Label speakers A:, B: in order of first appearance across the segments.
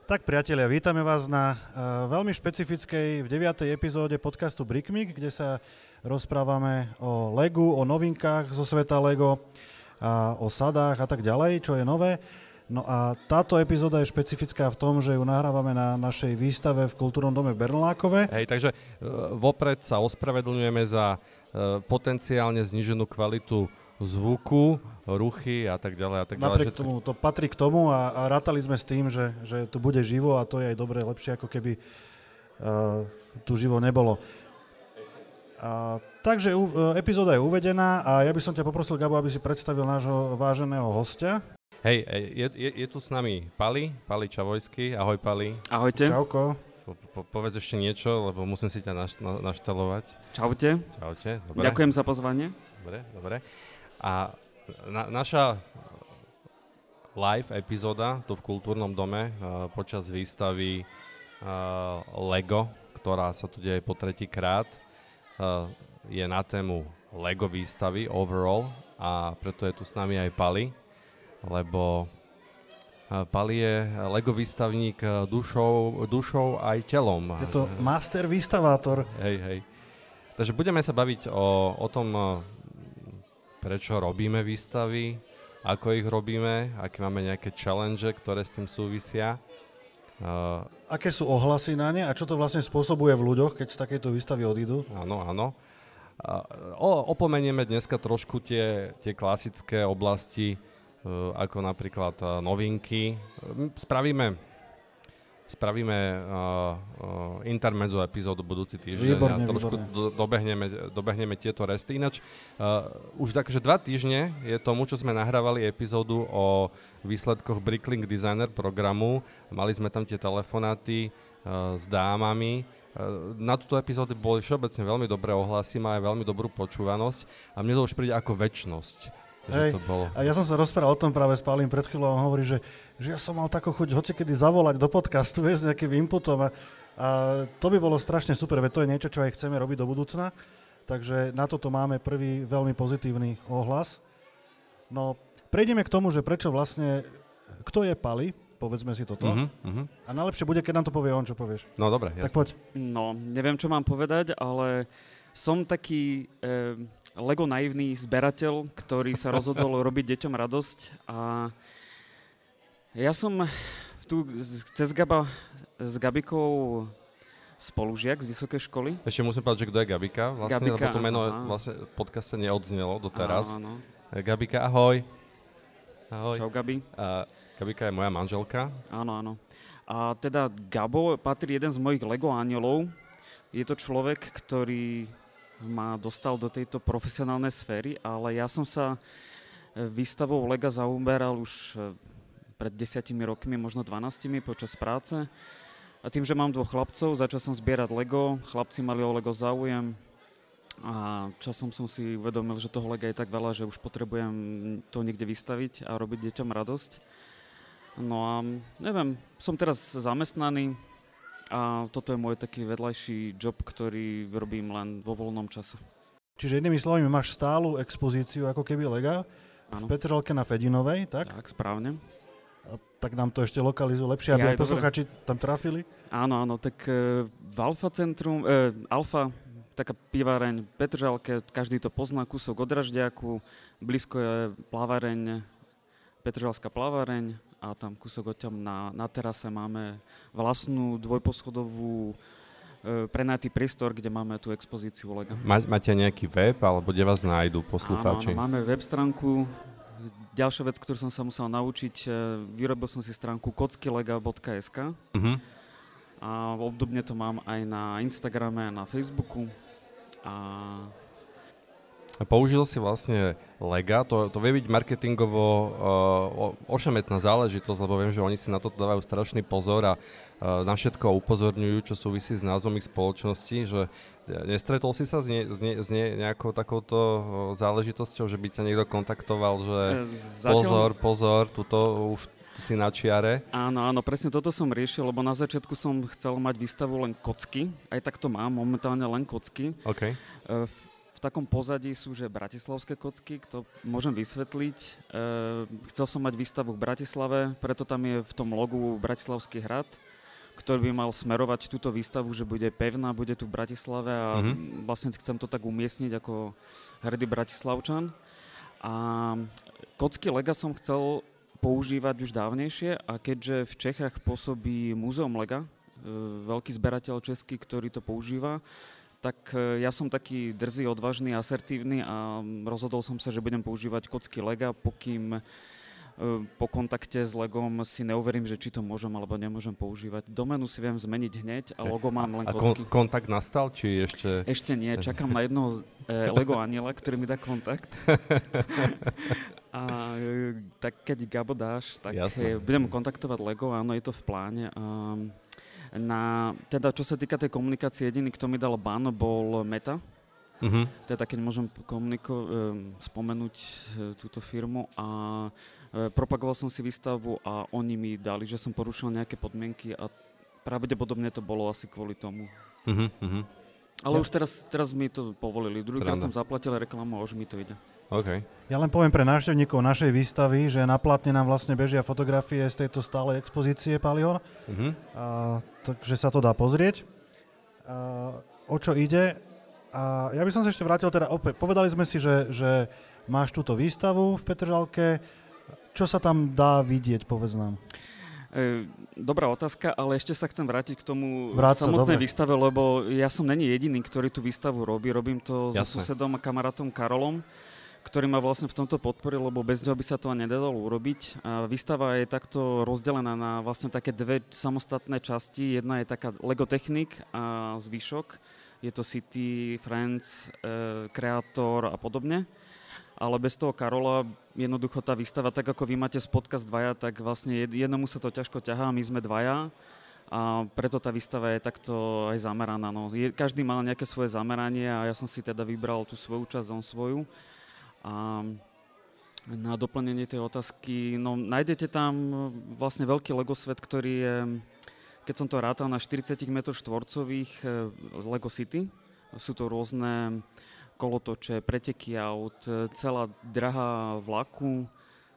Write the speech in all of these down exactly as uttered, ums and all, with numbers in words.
A: Tak priatelia, vítame vás na uh, veľmi špecifickej v deviatej epizóde podcastu Brickmik, kde sa rozprávame o Legu, o novinkách zo sveta Lego, a o sadách a tak ďalej, čo je nové. No a táto epizóda je špecifická v tom, že ju nahrávame na našej výstave v Kultúrnom dome v Bernolákove.
B: Hej, takže uh, vopred sa ospravedlňujeme za uh, potenciálne zníženú kvalitu zvuku, ruchy a tak ďalej a tak ďalej.
A: Napriek tomu, to patrí k tomu a, a rátali sme s tým, že, že tu bude živo a to je aj dobre, lepšie ako keby uh, tu živo nebolo. A, takže uh, epizóda je uvedená a ja by som ťa poprosil, Gabo, aby si predstavil nášho váženého hostia.
B: Hej, je, je, je tu s nami Pali, Pali Čavojský. Ahoj, Pali.
C: Ahojte.
A: Čauko.
B: Po, po, povedz ešte niečo, lebo musím si ťa naš, na, naštelovať.
C: Čaute.
B: Čaute. Dobre.
C: Ďakujem za pozvanie.
B: Dobre, dobre. A na, naša live epizóda tu v Kultúrnom dome uh, počas výstavy uh, Lego, ktorá sa tu deje po tretíkrát, uh, je na tému Lego výstavy overall a preto je tu s nami aj Pali, lebo uh, Pali je Lego výstavník uh, dušou, dušou aj telom.
A: Je to master výstavátor.
B: Hej, hej. Takže budeme sa baviť o, o tom, uh, prečo robíme výstavy, ako ich robíme, aké máme nejaké challenge, ktoré s tým súvisia. Uh,
A: Aké sú ohlasy na ne a čo to vlastne spôsobuje v ľuďoch, keď z takejto výstavy odídu?
B: Áno, áno. Uh, opomenieme dneska trošku tie, tie klasické oblasti, uh, ako napríklad uh, novinky. Spravíme Spravíme uh, uh, intermezzo epizódu budúci týždeň
A: výborné,
B: a trošku do, dobehneme, dobehneme tieto resty. Ináč uh, už takže dva týždne je tomu, čo sme nahrávali epizódu o výsledkoch Bricklink Designer programu. Mali sme tam tie telefonáty uh, s dámami. Uh, na túto epizódu boli všeobecne veľmi dobré ohlasy, má aj veľmi dobrú počúvanosť a mne to už príde ako večnosť.
A: Hej,
B: to bolo.
A: A ja som sa rozprával o tom práve s Pálim pred chvíľou a on hovorí, že, že ja som mal takú chuť hocikedy zavolať do podcastu, vieš, s nejakým inputom a, a to by bolo strašne super, veď to je niečo, čo aj chceme robiť do budúcna, takže na toto máme prvý veľmi pozitívny ohlas. No, prejdeme k tomu, že prečo vlastne, kto je Pali, povedzme si toto, uh-huh, uh-huh. A najlepšie bude, keď nám to povie on, čo povieš.
B: No dobre, jasne.
A: Tak poď.
C: No, neviem, čo mám povedať, ale som taký e, Lego naivný zberateľ, ktorý sa rozhodol robiť deťom radosť a ja som tu cez Gaba s Gabikou spolužiak z vysokej školy.
B: Ešte musím povedať, že kto je Gabika vlastne,
C: Gabika,
B: lebo to meno
C: áno.
B: vlastne v podcaste neodznelo doteraz.
C: Áno, áno.
B: Gabika, ahoj. Ahoj.
C: Čau, Gabi.
B: Uh, Gabika je moja manželka.
C: Áno, áno. A teda Gabo patrí jeden z mojich Lego anielov. Je to človek, ktorý ma dostal do tejto profesionálnej sféry, ale ja som sa výstavou Lega zaoberal už pred desiatimi rokmi, možno dvanástimi počas práce. A tým, že mám dvoch chlapcov, začal som zbierať Lego, chlapci mali o Lego záujem a časom som si uvedomil, že toho Lega je tak veľa, že už potrebujem to niekde vystaviť a robiť deťom radosť. No a neviem, som teraz zamestnaný, a toto je môj taký vedľajší job, ktorý robím len vo voľnom čase.
A: Čiže jednými slovami máš stálu expozíciu ako keby Lega v Petržalke na Fedinovej, tak?
C: Tak, správne.
A: A tak nám to ešte lokalizujú lepšie, aby ja, aj poslucháči tam trafili?
C: Áno, áno, tak e, v Alfa centrum, e, Alfa, taká piváreň v Petržalke, každý to pozná, kúsok od Dražďáku, blízko je plávareň, Petržalská plávareň, a tam kúsok odtiaľ na, na terase máme vlastnú dvojposchodovú e, prenajatý priestor, kde máme tú expozíciu Lega.
B: Má, máte nejaký web, alebo kde vás nájdu poslucháči?
C: Áno, áno, máme web stránku. Ďalšia vec, ktorú som sa musel naučiť, e, vyrobil som si stránku kockylega bodka es ká. Uh-huh. A obdobne to mám aj na Instagrame, na Facebooku. A
B: použil si vlastne Lega, to, to vie byť marketingovo uh, ošemetná záležitosť, lebo viem, že oni si na to dávajú strašný pozor a uh, na všetko upozorňujú, čo súvisí s názvom ich spoločnosti, že nestretol si sa s, nie, s, nie, s nie, nejakou takouto záležitosťou, že by ťa niekto kontaktoval, že Zatiaľ... pozor, pozor, tuto už si na čiare?
C: Áno, áno, presne toto som riešil, lebo na začiatku som chcel mať výstavu len kocky, aj tak to mám, momentálne len kocky.
B: Okay.
C: Uh, v takom pozadí sú, že bratislavské kocky, to môžem vysvetliť. E, chcel som mať výstavu v Bratislave, preto tam je v tom logu Bratislavský hrad, ktorý by mal smerovať túto výstavu, že bude pevná, bude tu v Bratislave a mm-hmm. vlastne chcem to tak umiestniť ako hrdý Bratislavčan. A kocky Lega som chcel používať už dávnejšie a keďže v Čechách pôsobí Múzeum Lega, veľký zberateľ český, ktorý to používa, tak ja som taký drzý, odvážny, asertívny a rozhodol som sa, že budem používať kocky Lega, pokým po kontakte s Legom si neuverím, že či to môžem alebo nemôžem používať. Doménu si viem zmeniť hneď a logo mám len
B: a
C: kocky.
B: Kon- kontakt nastal, či ešte...
C: Ešte nie, čakám na jednoho e, Lego aniela, ktorý mi dá kontakt. A e, tak keď Gabo dáš, tak e, budem kontaktovať Lego, áno, je to v pláne. A, na, teda čo sa týka tej komunikácie, jediný, kto mi dal ban, bol Meta. Uh-huh. Teda keď môžem komuniko- spomenúť túto firmu a propagoval som si výstavu a oni mi dali, že som porušil nejaké podmienky a pravdepodobne to bolo asi kvôli tomu. Uh-huh, uh-huh. Ale ja. už teraz, teraz mi to povolili. Druhýkrát som zaplatil reklamu a už mi to ide.
B: Okay.
A: Ja len poviem pre návštevníkov našej výstavy, že na platne nám vlastne bežia fotografie z tejto stálej expozície Palion. Uh-huh. A, takže sa to dá pozrieť. A, o čo ide? A ja by som sa ešte vrátil, teda opäť, povedali sme si, že, že máš túto výstavu v Petržalke. Čo sa tam dá vidieť, povedz nám?
C: E, dobrá otázka, ale ešte sa chcem vrátiť k tomu
A: Vráť
C: samotnej
A: sa,
C: výstave, lebo ja som není jediný, ktorý tú výstavu robí. Robím to
B: Jasné.
C: so susedom a kamarátom Karolom, ktorý ma vlastne v tomto podporil, lebo bez neho by sa to ani nedalo urobiť. A výstava je takto rozdelená na vlastne také dve samostatné časti. Jedna je taká Lego Technik a zvyšok. Je to City, Friends, e, Kreator a podobne. Ale bez toho Karola jednoducho tá výstava, tak ako vy máte z podcast dvaja, tak vlastne jednomu sa to ťažko ťahá, my sme dvaja a preto tá výstava je takto aj zameraná. No. Je, každý mal nejaké svoje zameranie a ja som si teda vybral tú svoju časť, on svoju. A na doplnenie tej otázky, no nájdete tam vlastne veľký Lego svet, ktorý je, keď som to rátal, na štyridsať metrov štvorcových Lego City. Sú to rôzne kolotoče, preteky aut, celá drahá vlaku,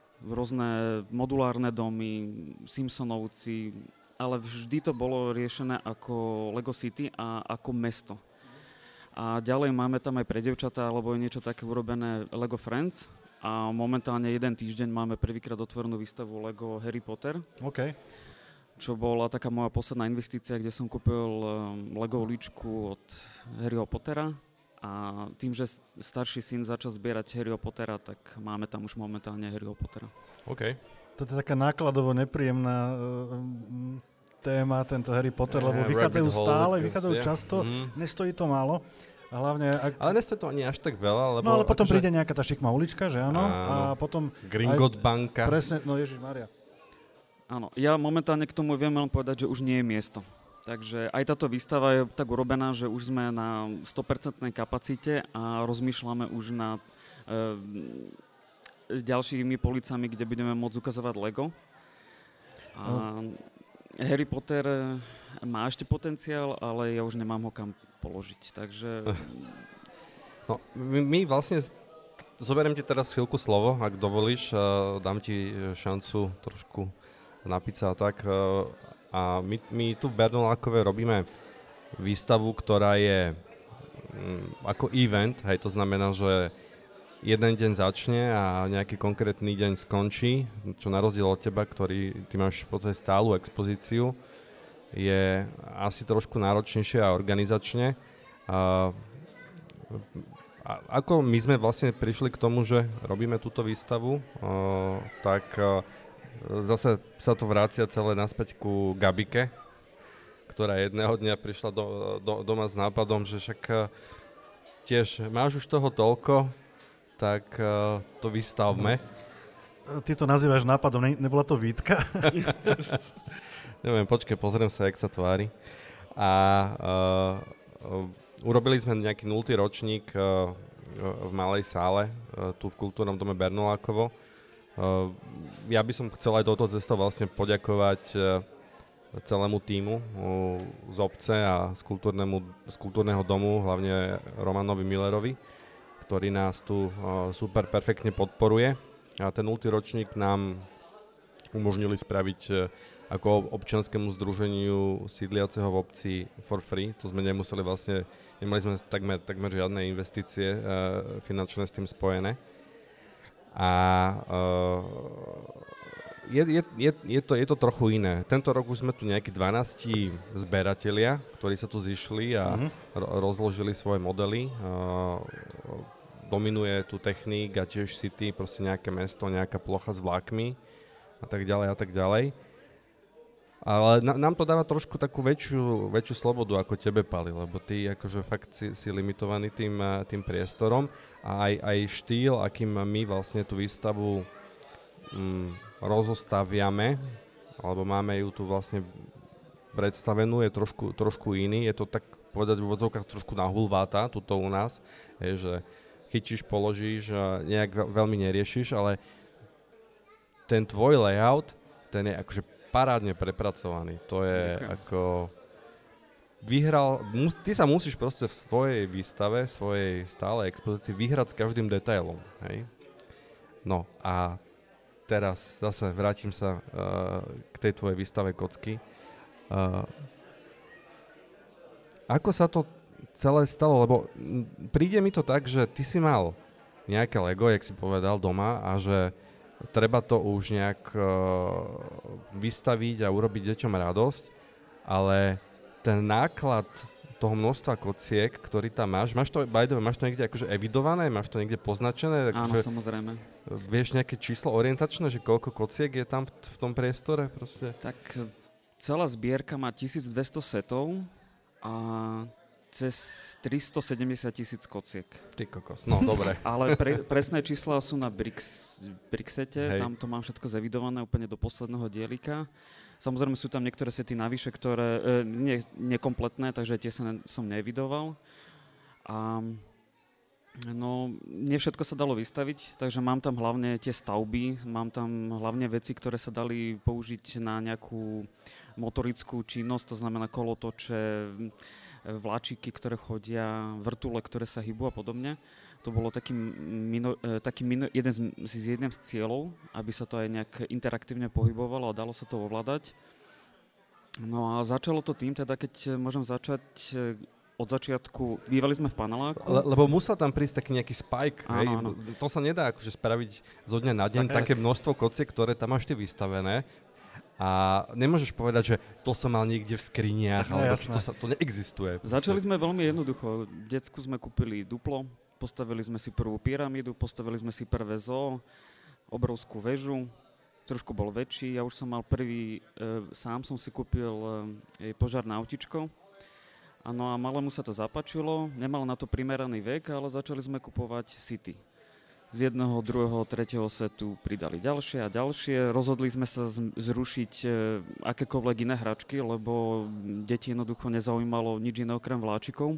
C: rôzne modulárne domy, Simpsonovci, ale vždy to bolo riešené ako Lego City a ako mesto. A ďalej máme tam aj pre dievčatá, alebo je niečo také urobené Lego Friends a momentálne jeden týždeň máme prvýkrát otvorenú výstavu Lego Harry Potter.
A: OK.
C: Čo bola taká moja posledná investícia, kde som kúpil Lego líčku od Harryho Pottera. A tým, že starší syn začal zbierať Harryho Pottera, tak máme tam už momentálne Harryho Pottera.
B: OK.
A: To je taká nákladovo nepríjemná uh, téma, tento Harry Potter,
B: yeah,
A: lebo vychádzajú stále, vychádzajú
B: yeah.
A: často, mm. nestojí to málo. A hlavne, ak...
B: Ale nestojí to ani až tak veľa, lebo...
A: No ale potom
B: akože...
A: príde nejaká tá šikmá ulička, že áno?
B: áno.
A: A potom...
B: Gringot banka.
A: Presne, no Ježišmaria.
C: Áno, ja momentálne k tomu viem len povedať, že už nie je miesto. Takže aj táto výstava je tak urobená, že už sme na sto percent kapacite a rozmýšľame už nad e, ďalšími policami, kde budeme môcť ukazovať Lego. A no. Harry Potter má ešte potenciál, ale ja už nemám ho kam položiť, takže...
B: No, my, my vlastne, zoberiem ti teraz chvíľku slovo, ak dovolíš, uh, dám ti šancu trošku napiť sa a tak. Uh, A my, my tu v Bernolákove robíme výstavu, ktorá je um, ako event, hej, to znamená, že jeden deň začne a nejaký konkrétny deň skončí, čo na rozdiel od teba, ktorý, ty máš v podstate stálu expozíciu, je asi trošku náročnejšie a organizačne. Uh, a ako my sme vlastne prišli k tomu, že robíme túto výstavu, uh, tak... Uh, Zase sa to vrácia celé naspäť ku Gabike, ktorá jedného dňa prišla do, do, doma s nápadom, že však uh, tiež máš už toho toľko, tak uh, to vystavme.
A: Ty to nazývaš nápadom, ne, nebola to výtka?
B: Neviem, počkaj, pozriem sa, jak sa tvári. A uh, uh, urobili sme nejaký nultý ročník uh, v malej sále, uh, tu v Kultúrnom dome Bernolákovo. Uh, ja by som chcel aj touto cestou vlastne poďakovať uh, celému tímu uh, z obce a z, z kultúrneho domu, hlavne Romanovi Millerovi, ktorý nás tu super perfektne podporuje. A ten nultý ročník nám umožnili spraviť ako občianskému združeniu sídliaceho v obci for free. To sme nemuseli vlastne, nemali sme takmer, takmer žiadne investície finančné s tým spojené. A je, je, je, je, to, je to trochu iné. Tento rok už sme tu nejakí dvanásti zberatelia, ktorí sa tu zišli a uh-huh. ro- rozložili svoje modely. Uh, dominuje tu technik a tiež city, proste nejaké mesto, nejaká plocha s vlákmi a tak ďalej a tak ďalej. Ale na, nám to dáva trošku takú väčšiu, väčšiu slobodu ako tebe, Pali, lebo ty akože fakt si, si limitovaný tým, tým priestorom a aj, aj štýl, akým my vlastne tú výstavu mm, rozostaviame, alebo máme ju tu vlastne predstavenú, je trošku, trošku iný. Je to tak povedať v úvodzovkách trošku nahulváta, tuto u nás, je, že chytíš, položíš a nejak veľmi neriešiš, ale ten tvoj layout, ten je akože parádne prepracovaný. To je okay. ako... Vyhral... Mus, ty sa musíš proste v svojej výstave, svojej stálej expozícii vyhrať s každým detailom, hej? No a teraz zase vrátim sa uh, k tej tvojej výstave kocky. Uh, ako sa to celé stalo? Lebo príde mi to tak, že ty si mal nejaké Lego, jak si povedal, doma a že treba to už nejak uh, vystaviť a urobiť deťom radosť, ale ten náklad toho množstva kociek, ktorý tam máš, máš to, by the way, máš to niekde akože evidované, máš to niekde poznačené?
C: Áno,
B: akože,
C: samozrejme.
B: Vieš nejaké číslo orientačné, že koľko kociek je tam v, v tom priestore? Proste?
C: Tak celá zbierka má tisícdvesto setov a cez tristosedemdesiat tisíc kociek.
B: Ty kokos, no dobre.
C: Ale pre, presné čísla sú na Brix, Brixete,
B: Hej.
C: tam to mám všetko zevidované úplne do posledného dielika. Samozrejme sú tam niektoré sety navyše, ktoré e, nie, nekompletné, takže tie sa ne, som nevidoval. A no, nie všetko sa dalo vystaviť, takže mám tam hlavne tie stavby, mám tam hlavne veci, ktoré sa dali použiť na nejakú motorickú činnosť, to znamená kolotoče, vláčiky, ktoré chodia, vrtule, ktoré sa hýbu a podobne. To bolo taký, mino, taký mino, jeden z, z jedným z cieľov, aby sa to aj nejak interaktívne pohybovalo a dalo sa to ovládať. No a začalo to tým, teda keď môžem začať od začiatku, bývali sme v paneláku.
B: Le, lebo musel tam prísť taký nejaký spike,
C: áno,
B: hej?
C: Áno.
B: To sa nedá akože spraviť zo dňa na deň, tak, také množstvo kociek, ktoré tam máš ty vystavené. A nemôžeš povedať, že to som mal niekde v skriniach,
A: no,
B: alebo to, sa, to neexistuje.
C: Začali sme veľmi jednoducho. V decku sme kúpili duplo, postavili sme si prvú pyramídu, postavili sme si prvé zoo, obrovskú väžu, trošku bol väčší. Ja už som mal prvý, e, sám som si kúpil e, požiarne autičko. Áno, a malému sa to zapáčilo, nemal na to primeraný vek, ale začali sme kupovať City. Z jedného, druhého, tretieho setu pridali ďalšie a ďalšie. Rozhodli sme sa zrušiť e, akékoľvek iné hračky, lebo deti jednoducho nezaujímalo nič iné okrem vláčikov.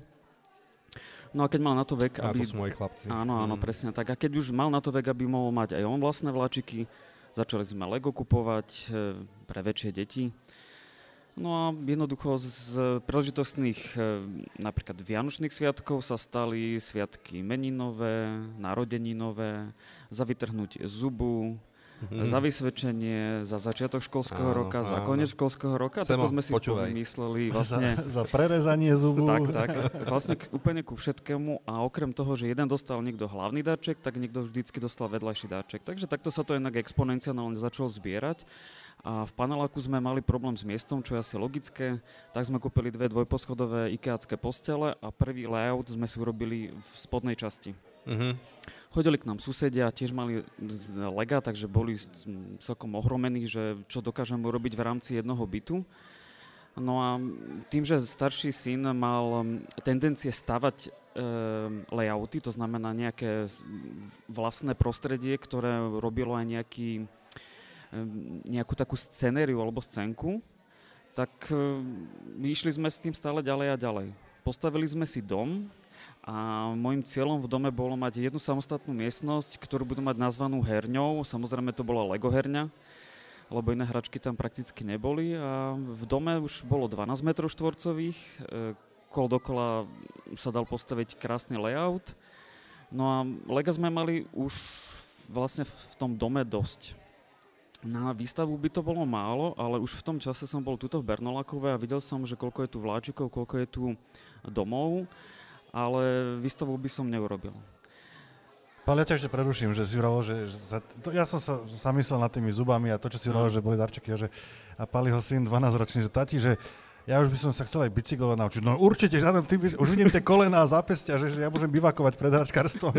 C: No a keď mal na to vek,
B: aby...
C: aby...
B: A to sú moji chlapci.
C: Áno, áno, mm. presne tak. A keď už mal na to vek, aby mohol mať aj on vlastné vláčiky, začali sme Lego kupovať e, pre väčšie deti. No a jednoducho z príležitostných napríklad Vianočných sviatkov sa stali sviatky meninové, narodeninové, za vytrhnutie zubu, mm. za vysvedčenie, za začiatok školského áno, roka, áno. za koniec školského roka.
B: Semo,
C: toto sme si pomysleli vlastne...
A: Za, za prerezanie zubu.
C: Tak, tak. Vlastne k, úplne ku všetkému a okrem toho, že jeden dostal niekto hlavný darček, tak niekto vždycky dostal vedľajší darček. Takže takto sa to inak exponenciálne začalo zbierať. A v paneláku sme mali problém s miestom, čo je asi logické, tak sme kúpili dve dvojposchodové ikeácké postele a prvý layout sme si urobili v spodnej časti. Mm-hmm. Chodili k nám susedia, tiež mali z Lega, takže boli celkom ohromení, že čo dokážeme urobiť v rámci jednoho bytu. No a tým, že starší syn mal tendencie stavať e, layouty, to znamená nejaké vlastné prostredie, ktoré robilo aj nejaký nejakú takú scenériu alebo scénku, tak uh, išli sme s tým stále ďalej a ďalej. Postavili sme si dom a môjim cieľom v dome bolo mať jednu samostatnú miestnosť, ktorú budú mať nazvanú herňou. Samozrejme to bola Lego herňa, lebo iné hračky tam prakticky neboli. A v dome už bolo dvanásť metrov štvorcových, kol dokola sa dal postaviť krásny layout. No a lega sme mali už vlastne v tom dome dosť. Na výstavu by to bolo málo, ale už v tom čase som bol tuto v Bernolákove a videl som, že koľko je tu vláčikov, koľko je tu domov, ale výstavu by som neurobil.
A: Ale ja ťa ešte preruším, že si hovoril, že, že za, to, ja som sa zamyslel nad tými zubami a to, čo si hovoril, že boli darčeky a, že, a Paliho syn dvanásťročný, že tati, že ja už by som sa chcel aj bicyklovať naučiť. No určite, žiadam, ty by, už vidím tie kolená a zápestia, že, že ja môžem bivakovať pred hračkárstvom.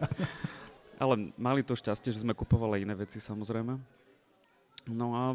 C: Ale mali to šťastie, že sme kupovali iné veci, samozrejme. No a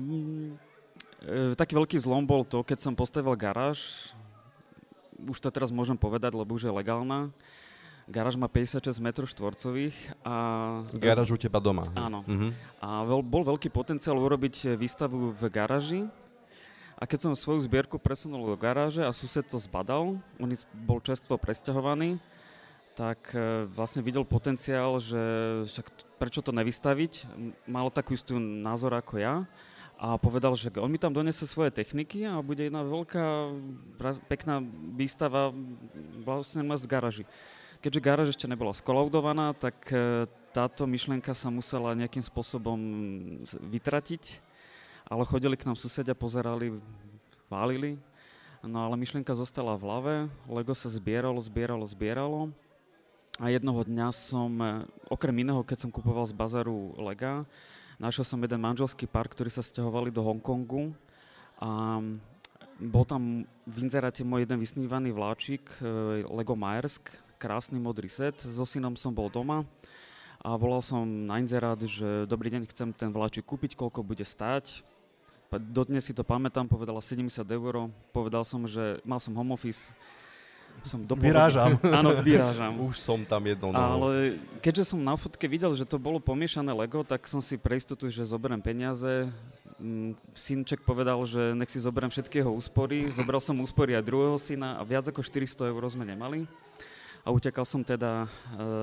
C: e, taký veľký zlom bol to, keď som postavil garáž, už to teraz môžem povedať, lebo už je legálna. Garáž má päťdesiatšesť metrov štvorcových a...
B: Garáž u teba doma.
C: Áno.
B: Uh-huh.
C: A veľ, bol veľký potenciál urobiť výstavu v garáži. A keď som svoju zbierku presunul do garáže a sused to zbadal, on bol čerstvo presťahovaný, tak e, vlastne videl potenciál, že však prečo to nevystaviť. Mal takú istú názor ako ja a povedal, že on mi tam donese svoje techniky a bude jedna veľká, pekná výstava vlastne v garáži. Keďže garáž ešte nebola skolaudovaná, tak táto myšlienka sa musela nejakým spôsobom vytratiť, ale chodili k nám susedia, pozerali, chválili, no ale myšlienka zostala v hlave, Lego sa zbieralo, zbieralo, zbieralo a jednoho dňa som, okrem iného, keď som kupoval z bazaru Lega, našiel som jeden manželský pár, ktorí sa sťahovali do Hongkongu a bol tam v inzeráte môj jeden vysnívaný vláčik, Lego Maersk, krásny modrý set. So synom som bol doma a volal som na inzerát, že dobrý deň, chcem ten vláčik kúpiť, koľko bude stáť. Dodnes si to pamätám, povedala sedemdesiat eur. Povedal som, že mal som home office. Som
A: vyrážam.
C: Áno, vyrážam.
B: Už som tam jednou nohou.
C: Ale keďže som na fotke videl, že to bolo pomiešané Lego, tak som si pre istotu, že zoberiem peniaze. Synček povedal, že nech si zoberiem všetky jeho úspory. Zobral som úspory aj druhého syna a viac ako štyristo eur sme nemali. A utekal som teda e,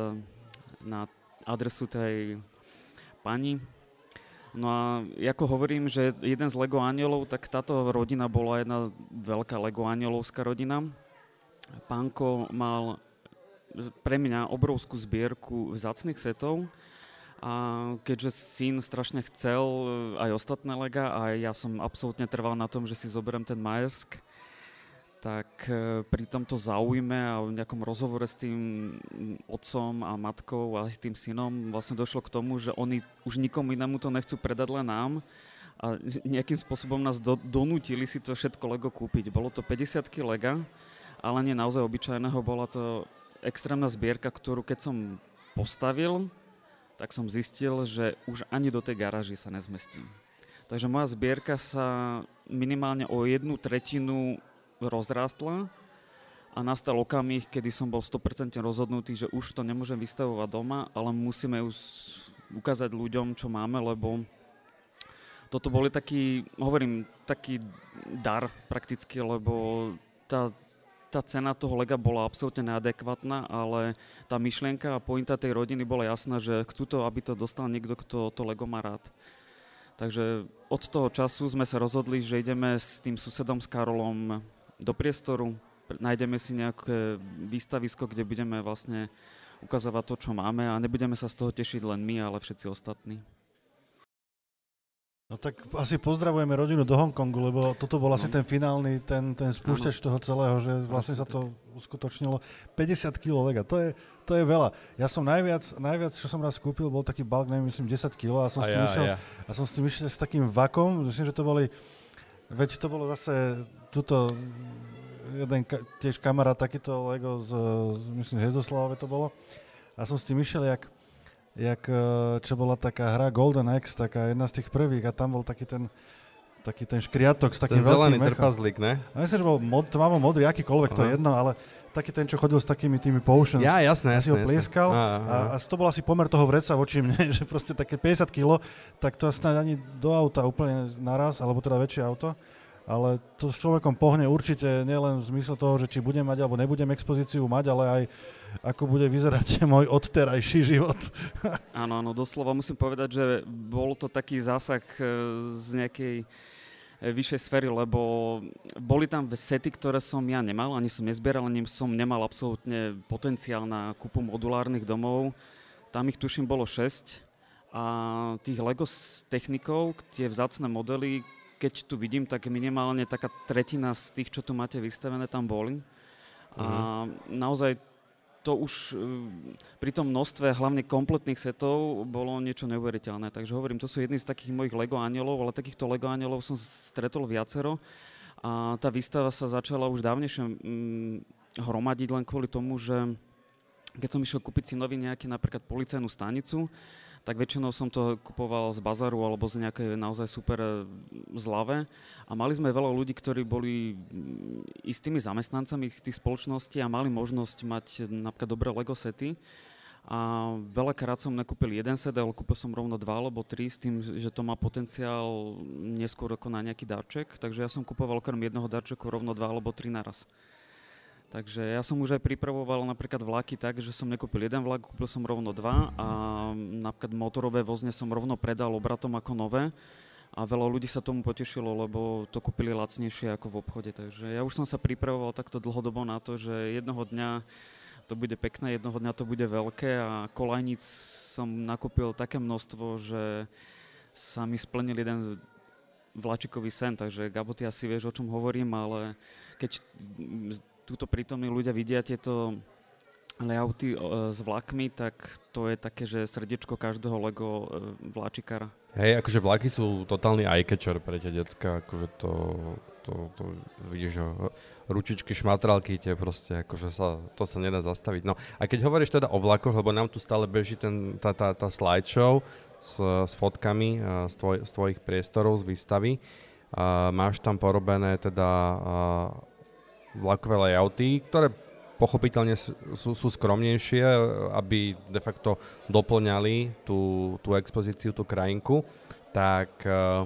C: na adresu tej pani. No a ako hovorím, že jeden z Lego anielov, tak táto rodina bola jedna veľká Lego anielovská rodina. Pánko mal pre mňa obrovskú zbierku vzácnych setov a keďže syn strašne chcel aj ostatné Lega a ja som absolútne trval na tom, že si zoberiem ten Maersk, tak pri tomto záujme a v nejakom rozhovore s tým otcom a matkou a s tým synom vlastne došlo k tomu, že oni už nikomu inému to nechcú predať, len nám a nejakým spôsobom nás do, donútili si to všetko Lego kúpiť. Bolo to päťdesiat kilogramov Lega, ale nie naozaj obyčajného, bola to extrémna zbierka, ktorú keď som postavil, tak som zistil, že už ani do tej garáži sa nezmestím. Takže moja zbierka sa minimálne o jednu tretinu rozrástla a nastal okamih, kedy som bol sto percent rozhodnutý, že už to nemôžem vystavovať doma, ale musíme už ukázať ľuďom, čo máme, lebo toto boli taký, hovorím, taký dar prakticky, lebo tá, tá cena toho Lega bola absolútne neadekvátna, ale tá myšlienka a pointa tej rodiny bola jasná, že chcú to, aby to dostal niekto, kto to Lego má rád. Takže od toho času sme sa rozhodli, že ideme s tým susedom, s Karolom, do priestoru, nájdeme si nejaké výstavisko, kde budeme vlastne ukazovať to, čo máme a nebudeme sa z toho tešiť len my, ale všetci ostatní.
A: No tak asi pozdravujeme rodinu do Hongkongu, lebo toto bol asi no. ten finálny, ten, ten spúšťač toho celého, že vlastne sa to uskutočnilo. päťdesiat kilogramov Lega, to je, to je veľa. Ja som najviac, najviac, čo som raz kúpil, bol taký balk, neviem, myslím desať kilogramov a som a s tým ja, išiel, ja. a som s tým išiel s takým vakom, myslím, že to boli, veď to bolo zase tuto jeden ka, tiež kamarát takýto Lego z, z myslím, Hezoslávove to bolo a som s tým išiel jak jak, čo bola taká hra Golden Axe, taká jedna z tých prvých a tam bol taký ten, taký ten škriatok s takým
B: ten
A: veľkým
B: mechom. Ten zelený trpazlík, ne?
A: A myslím, že bol mod, tmavo modrý, akýkoľvek, uh-huh. to je jedno, ale taký ten, čo chodil s takými tými potions.
B: Ja, jasné,
A: jasné. Si ho plieskal
B: jasné.
A: A, a to bol asi pomer toho vreca voči mne, že proste také päťdesiat kilogramov, tak to snáď ani do auta úplne naraz, alebo teda väčšie auto. Ale to s človekom pohne určite nielen v zmysle toho, že či budem mať alebo nebudem expozíciu mať, ale aj ako bude vyzerať môj odterajší život.
C: Áno, áno, doslova musím povedať, že bol to taký zásah z nejakej vyššej sféry, lebo boli tam sety, ktoré som ja nemal, ani som nezbieral, ani som nemal absolútne potenciál na kúpu modulárnych domov. Tam ich tuším bolo šesť a tých Lego technikov, tie vzácne modely, keď tu vidím, tak minimálne taká tretina z tých, čo tu máte vystavené, tam boli. A mm-hmm. naozaj to už pri tom množstve hlavne kompletných setov bolo niečo neuveriteľné. Takže hovorím, to sú jedni z takých mojich Lego anielov, ale takýchto Lego anielov som stretol viacero. A tá výstava sa začala už dávnejšie mm, hromadiť len kvôli tomu, že keď som išiel kúpiť si nový nejaký napríklad policajnú stanicu, tak väčšinou som to kupoval z bazaru alebo z nejakej naozaj super zlave. A mali sme veľa ľudí, ktorí boli istými zamestnancami tých spoločností a mali možnosť mať napríklad dobré Lego sety. A veľakrát som nekúpil jeden set, ale kúpil som rovno dva alebo tri s tým, že to má potenciál neskôr ako na nejaký darček. Takže ja som kupoval okrem jedného darčeku rovno dva alebo tri naraz. Takže ja som už aj pripravoval napríklad vlaky tak, že som nekúpil jeden vlak, kúpil som rovno dva a napríklad motorové vozne som rovno predal obratom ako nové a veľa ľudí sa tomu potešilo, lebo to kúpili lacnejšie ako v obchode. Takže ja už som sa pripravoval takto dlhodobo na to, že jednoho dňa to bude pekné, jednoho dňa to bude veľké a kolajníc som nakúpil také množstvo, že sa mi splnil jeden vláčikový sen, takže Gabo, ty asi vieš, o čom hovorím, ale keď túto prítomní ľudia vidia tieto layouty s vlakmi, tak to je také, že srdiečko každého Lego vláčikára.
B: Hej, akože vlaky sú totálny eye-catcher pre tie decka, akože to, to, to vidíš, ručičky, šmatralky, tie proste, akože sa, to sa nedá zastaviť. No a keď hovoríš teda o vlakoch, lebo nám tu stále beží ten, tá, tá, tá slideshow s, s fotkami z, tvoj, z tvojich priestorov, z výstavy, a máš tam porobené teda vlakové layouty, ktoré pochopiteľne sú, sú skromnejšie, aby de facto doplňali tú, tú expozíciu, tú krajinku. Tak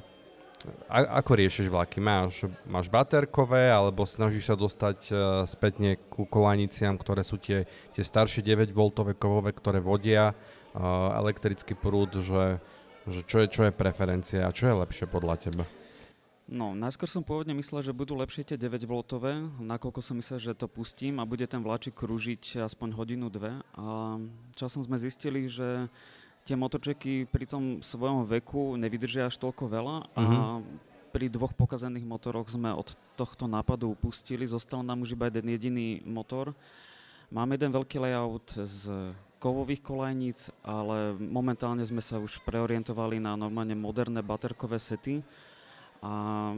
B: a, ako riešiš vlaky? Máš, máš baterkové, alebo snažíš sa dostať uh, spätne ku kolajniciam, ktoré sú tie, tie staršie deväť voltové kovové, ktoré vodia uh, elektrický prúd, že, že čo, je, čo je preferencia a čo je lepšie podľa teba?
C: No, najskôr som pôvodne myslel, že budú lepšie tie deväť voltové, nakoľko som myslel, že to pustím a bude ten vláčik krúžiť aspoň hodinu, dve. A časom sme zistili, že tie motorčeky pri tom svojom veku nevydržia až toľko veľa a mm-hmm. pri dvoch pokazených motoroch sme od tohto nápadu upustili. Zostal nám už iba jeden jediný motor. Máme jeden veľký layout z kovových kolajníc, ale momentálne sme sa už preorientovali na normálne moderné baterkové sety. A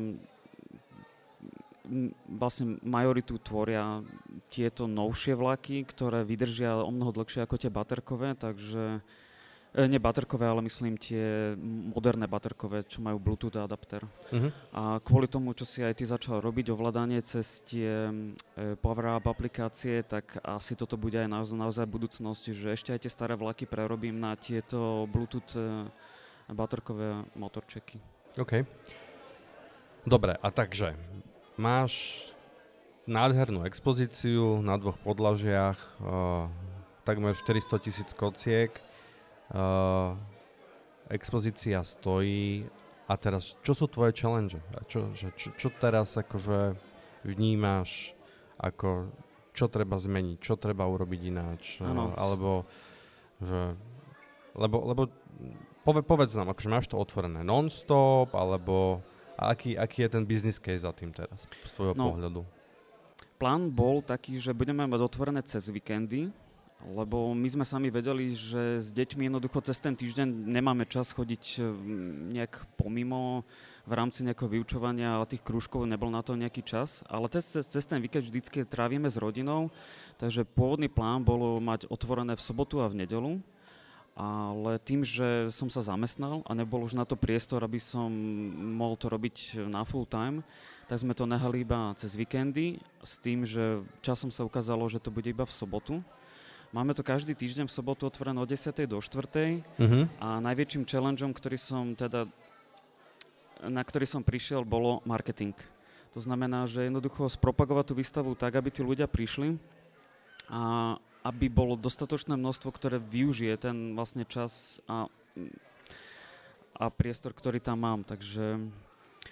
C: vlastne majoritu tvoria tieto novšie vlaky, ktoré vydržia o mnoho dlhšie ako tie baterkové, takže e, nie baterkové, ale myslím tie moderné baterkové, čo majú Bluetooth adapter. Uh-huh. A kvôli tomu, čo si aj ty začal robiť, ovládanie cez tie e, power-up aplikácie, tak asi toto bude aj naozaj, naozaj budúcnosť, že ešte aj tie staré vlaky prerobím na tieto Bluetooth e, baterkové motorčeky.
B: OK. Dobre, a takže máš nádhernú expozíciu na dvoch podlažiach, uh, takmer štyristo tisíc kociek, uh, expozícia stojí a teraz čo sú tvoje challenge? A čo, že, čo, čo teraz akože vnímaš, ako, čo treba zmeniť, čo treba urobiť ináč, uh, alebo že, lebo, lebo pove, povedz nám, akože máš to otvorené non-stop, alebo a aký, aký je ten business case za tým teraz, z tvojho no, pohľadu?
C: Plán bol taký, že budeme mať otvorené cez víkendy, lebo my sme sami vedeli, že s deťmi jednoducho cez ten týždeň nemáme čas chodiť nejak pomimo v rámci nejakého vyučovania a tých krúžkov nebol na to nejaký čas, ale cez, cez ten víkend vždycky trávime s rodinou, takže pôvodný plán bolo mať otvorené v sobotu a v nedeľu. Ale tým, že som sa zamestnal a nebol už na to priestor, aby som mohol to robiť na full time, tak sme to nehali iba cez víkendy s tým, že časom sa ukázalo, že to bude iba v sobotu. Máme to každý týždeň v sobotu otvorené od desiatej do štvrtej uh-huh. a najväčším challengeom, ktorý som teda, na ktorý som prišiel, bolo marketing. To znamená, že jednoducho spropagovať tú výstavu tak, aby tí ľudia prišli a aby bolo dostatočné množstvo, ktoré využije ten vlastne čas a, a priestor, ktorý tam mám. Takže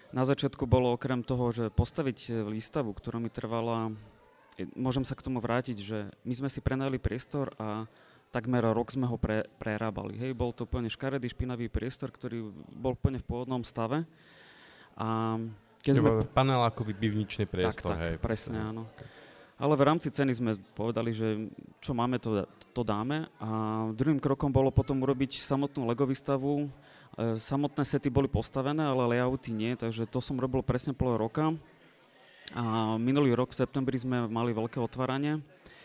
C: Na začiatku bolo okrem toho, že postaviť výstavu, ktorá mi trvala, môžem sa k tomu vrátiť, že my sme si prenajali priestor a takmer rok sme ho pre, prerábali. Hej, bol to úplne škaredý, špinavý priestor, ktorý bol úplne v pôvodnom stave. A keď sme...
B: Panelákový pivničný priestor.
C: Tak, tak,
B: hej,
C: presne, áno. Ale v rámci ceny sme povedali, že čo máme, to, to dáme. A druhým krokom bolo potom urobiť samotnú Lego výstavu. E, samotné sety boli postavené, ale layouty nie, takže to som robil presne pol roka. A minulý rok v septembri sme mali veľké otváranie.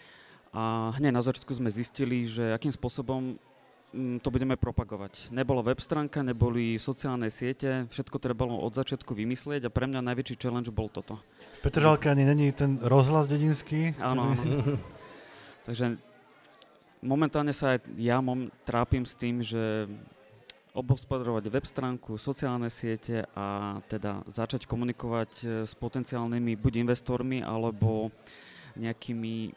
C: A hneď na začiatku sme zistili, že akým spôsobom to budeme propagovať. Nebolo web stránka, neboli sociálne siete, všetko trebalo od začiatku vymyslieť a pre mňa najväčší challenge bol toto.
A: V Petržalke ani není ten rozhlas dedinský?
C: Áno, áno. Takže momentálne sa aj ja mom, trápim s tým, že obhospodarovať web stránku, sociálne siete a teda začať komunikovať s potenciálnymi buď investormi alebo nejakými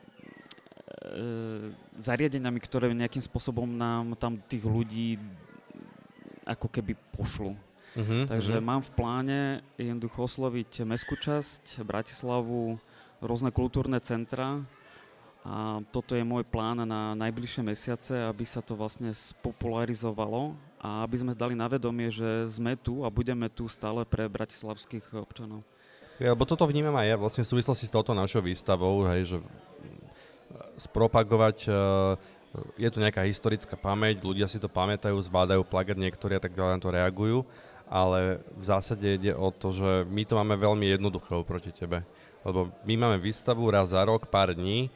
C: zariadeniami, ktoré nejakým spôsobom nám tam tých ľudí ako keby pošlu. Uh-huh, Takže uh-huh. mám v pláne jednoducho osloviť mestskú časť, Bratislavu, rôzne kultúrne centra a toto je môj plán na najbližšie mesiace, aby sa to vlastne spopularizovalo a aby sme dali na vedomie, že sme tu a budeme tu stále pre bratislavských občanov.
B: Ja, lebo toto vnímam aj ja vlastne v súvislosti s touto našou výstavou, hej, že spropagovať, je tu nejaká historická pamäť, ľudia si to pamätajú, zvládajú plagať, niektorí a tak ďalej na to reagujú, ale v zásade ide o to, že my to máme veľmi jednoduché oproti tebe, lebo my máme výstavu raz za rok, pár dní,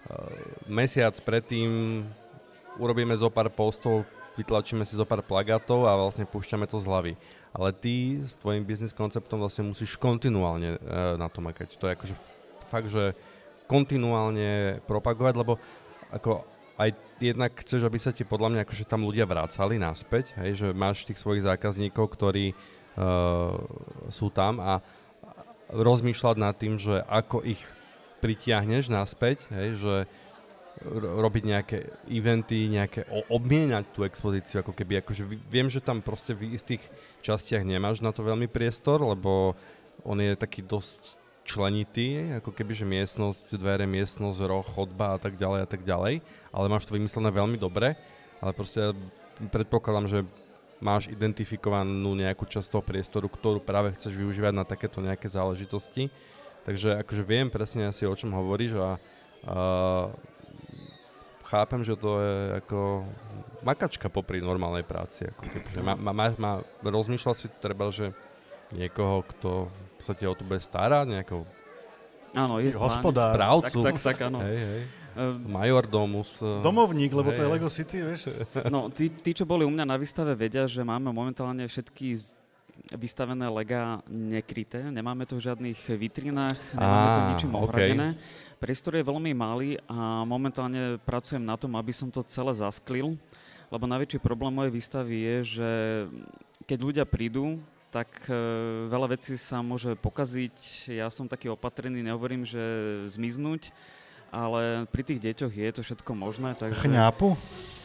B: mesiac predtým urobíme zo pár postov, vytlačíme si zo pár plagátov a vlastne púšťame to z hlavy. Ale ty s tvojim business konceptom vlastne musíš kontinuálne na to makať. To je akože fakt, že kontinuálne propagovať, lebo ako aj jednak chceš, aby sa ti podľa mňa akože tam ľudia vracali naspäť, hej, že máš tých svojich zákazníkov, ktorí uh, sú tam a rozmýšľať nad tým, že ako ich pritiahneš naspäť, hej, že ro- robiť nejaké eventy, nejaké o- obmienať tú expozíciu, ako keby, akože viem, že tam proste v istých častiach nemáš na to veľmi priestor, lebo on je taký dosť členitý, ako keby, že miestnosť, dvere, miestnosť, roh, chodba a tak ďalej a tak ďalej, ale máš to vymyslené veľmi dobre, ale proste predpokladám, že máš identifikovanú nejakú časť toho priestoru, ktorú práve chceš využívať na takéto nejaké záležitosti, takže akože viem presne asi, o čom hovoríš a uh, chápem, že to je ako makačka popri normálnej práci, ako keby, že má, má, má, rozmýšľal si treba, že niekoho, kto sa ti o to bude starať, nejakého
C: áno, je
A: hospodár,
B: správcu,
C: tak, tak, tak, áno.
B: Hej, hej. Uh, majordomus. Uh,
A: domovník, lebo
B: hej.
A: to je Lego City, vieš?
C: No, tí, tí, čo boli u mňa na výstave, vedia, že máme momentálne všetky z, vystavené Lega nekryté, nemáme to v žiadnych vitrinách, nemáme to ničím okay. ohradené. Priestor je veľmi malý a momentálne pracujem na tom, aby som to celé zasklil, lebo najväčší problém mojej výstavy je, že keď ľudia prídu, tak e, veľa vecí sa môže pokaziť. Ja som taký opatrený, nehovorím, že zmiznúť, ale pri tých deťoch je to všetko možné. Takže...
A: Chňápu?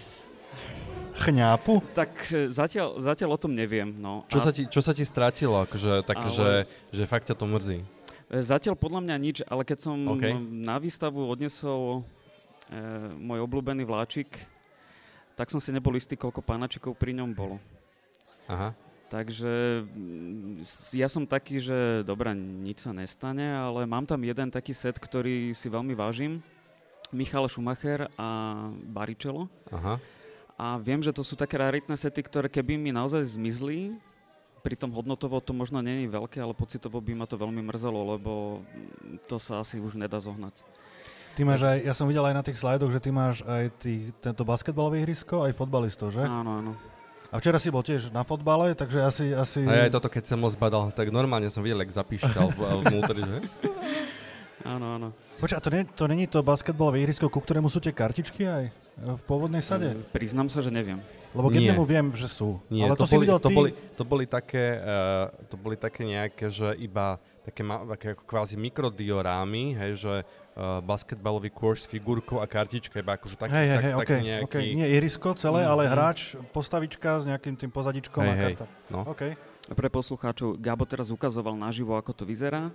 A: Chňápu?
C: Tak e, zatiaľ, zatiaľ o tom neviem. No.
B: Čo,
C: A...
B: sa ti, čo sa ti strátilo? Akože, tak, ale... že, že fakt ťa to mrzí?
C: Zatiaľ podľa mňa nič, ale keď som
B: okay.
C: na výstavu odnesol e, môj obľúbený vláčik, tak som si nebol istý, koľko pánačikov pri ňom bolo.
B: Aha.
C: Takže ja som taký, že dobrá, nič sa nestane, ale mám tam jeden taký set, ktorý si veľmi vážim. Michal Schumacher a Baricello.
B: Aha.
C: A viem, že to sú také raritné sety, ktoré keby mi naozaj zmizli, pritom hodnotovo to možno nie je veľké, ale pocitovo by ma to veľmi mrzelo, lebo to sa asi už nedá zohnať.
A: Ty máš aj, ja som videl aj na tých slajdoch, že ty máš aj tý, tento basketbalový ihrisko, aj fotbalistov, že?
C: Áno, áno.
A: A včera si bol tiež na fotbale, takže asi... asi...
B: A aj toto, keď som ho zbadal, tak normálne som videl, jak zapíšťal vnútri, že?
C: Áno, áno.
A: Počkaj, a to, nie, to není to basketbalové ihrisko, ku ktorému sú tie kartičky aj v pôvodnej sade?
C: Mm, priznám sa, že neviem.
A: Lebo k jednému viem, že sú.
B: Nie,
A: ale
B: to,
A: to, si
B: boli,
A: videl
B: to,
A: ty...
B: boli, to boli také, uh, to boli také nejaké, že iba také, ma, také ako kvázi mikrodiorámy, hej, že uh, basketbalový kurz s figurkou a kartička, iba akože taký,
A: hej, hej,
B: tak,
A: hej,
B: taký
A: okay,
B: nejaký...
A: Okay. Nie ihrisko celé, mm, ale hráč, postavička s nejakým tým pozadičkom
B: hej,
A: a
B: hej,
A: karta.
B: no.
A: Okay.
C: Pre poslucháčov, Gabo teraz ukazoval naživo, ako to vyzerá.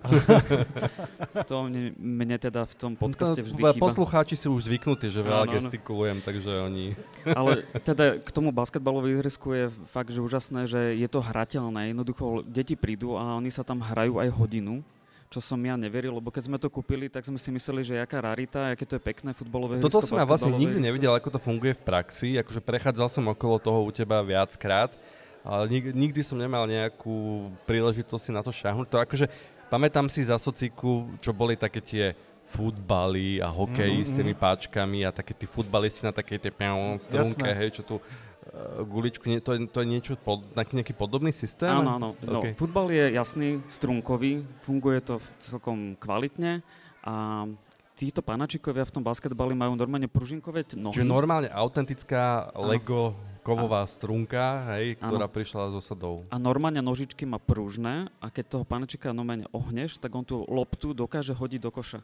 C: To mne, mne teda v tom podcaste vždy
B: to,
C: chýba.
B: Poslucháči sú už zvyknutí, že veľa
C: áno,
B: gestikulujem, takže oni...
C: Ale teda k tomu basketbalovej ihrisku je fakt, že úžasné, že je to hrateľné. Jednoducho deti prídu a oni sa tam hrajú aj hodinu, čo som ja neveril, lebo keď sme to kúpili, tak sme si mysleli, že jaká rarita, aké to je pekné futbalové ihrisko.
B: Toto som ja vlastne nikdy
C: ihrisko.
B: nevidel, ako to funguje v praxi. Akože prechádzal som okolo toho u teba viackrát, ale nik- nikdy som nemal nejakú príležitosť si na to šáhnuť. To akože, pamätám si za sociku, čo boli také tie futbaly a hokeji mm-hmm. s tými páčkami a také tí futbalisti na takej tej strunke, hej, čo tu uh, guličku, nie, to, je, to je niečo, pod, nejaký podobný systém?
C: Áno, áno. No,
B: okay.
C: Futbal je jasný, strunkový, funguje to celkom kvalitne a títo panačikovia v tom basketbali majú normálne pružinkové nohy.
B: Čiže normálne autentická Lego kovová strunka, hej, ktorá
C: áno.
B: prišla zo sadou.
C: A normálne nožičky má pružné a keď toho panačika normálne ohneš, tak on tú loptu dokáže hodiť do koša.